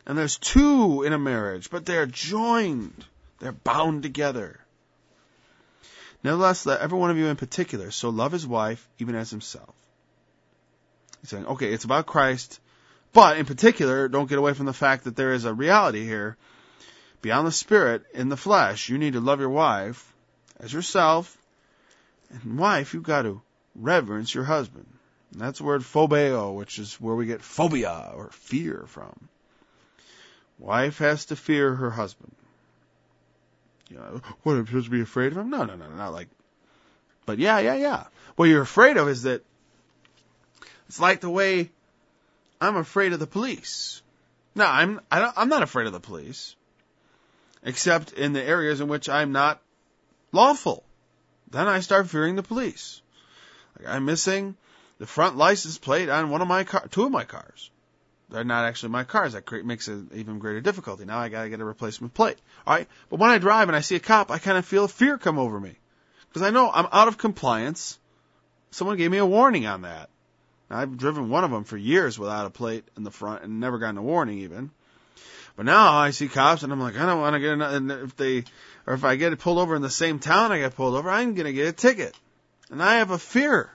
And there's two in a marriage, but they're joined. They're bound together. Nevertheless, let every one of you in particular so love his wife even as himself. He's saying, okay, it's about Christ, but in particular, don't get away from the fact that there is a reality here. Beyond the spirit, in the flesh, you need to love your wife as yourself. And wife, you've got to reverence your husband. And that's the word phobeo, which is where we get phobia or fear from. Wife has to fear her husband. You know, what, I'm supposed to be afraid of him? No, no, no, not like, but yeah, yeah, yeah. What you're afraid of is that it's like the way I'm afraid of the police. No, I'm, I don't, I'm not afraid of the police, except in the areas in which I'm not lawful. Then I start fearing the police. Like I'm missing the front license plate on one of my car, two of my cars. They're not actually my cars. That create, makes it even greater difficulty. Now I gotta get a replacement plate. All right, but when I drive and I see a cop, I kind of feel fear come over me because I know I'm out of compliance. Someone gave me a warning on that. I've driven one of them for years without a plate in the front and never gotten a warning even. But now I see cops and I'm like, I don't want to get another. And if they, or if I get pulled over in the same town I get pulled over, I'm gonna get a ticket, and I have a fear.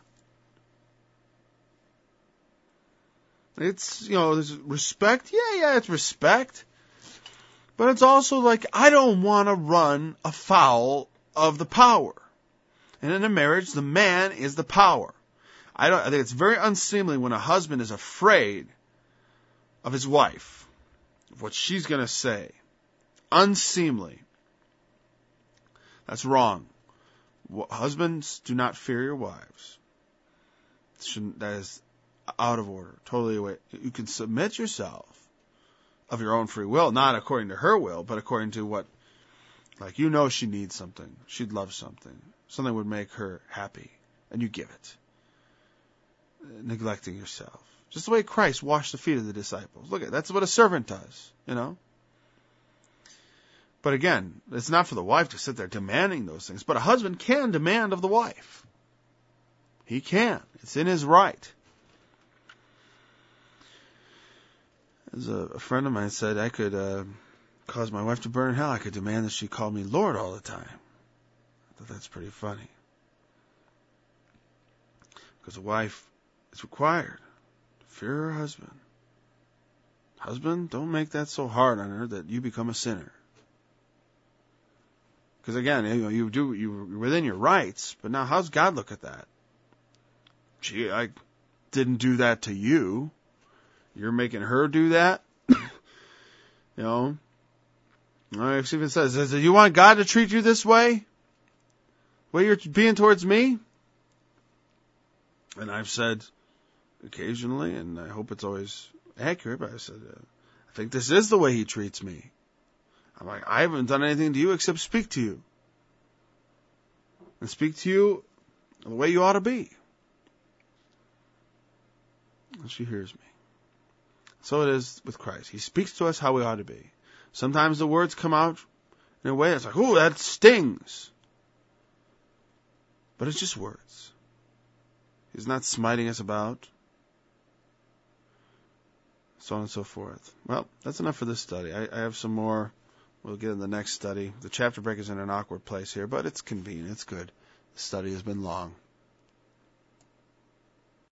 It's, you know, there's respect. Yeah, yeah, it's respect. But it's also like, I don't want to run afoul of the power. And in a marriage, the man is the power. I don't, I think it's very unseemly when a husband is afraid of his wife, of what she's going to say. Unseemly. That's wrong. Husbands, do not fear your wives. Shouldn't, that is out of order, totally away. You can submit yourself of your own free will, not according to her will, but according to what, like, you know she needs something, she'd love something, something would make her happy, and you give it, neglecting yourself. Just the way Christ washed the feet of the disciples. Look at that's what a servant does, you know. But again, it's not for the wife to sit there demanding those things, but a husband can demand of the wife. He can. It's in his right. As a, a friend of mine said, I could uh, cause my wife to burn in hell. I could demand that she call me Lord all the time. I thought that's pretty funny. Because a wife is required to fear her husband. Husband, don't make that so hard on her that you become a sinner. Because again, you know, you do you're within your rights, but now how's God look at that? Gee, I didn't do that to you. You're making her do that? You know? It even says, says, do you want God to treat you this way? The way you're being towards me? And I've said occasionally, and I hope it's always accurate, but I said, uh, I think this is the way he treats me. I'm like, I haven't done anything to you except speak to you. And speak to you the way you ought to be. And she hears me. So it is with Christ. He speaks to us how we ought to be. Sometimes the words come out in a way that's like, ooh, that stings. But it's just words. He's not smiting us about. So on and so forth. Well, that's enough for this study. I, I have some more. We'll get in the next study. The chapter break is in an awkward place here, but it's convenient. It's good. The study has been long.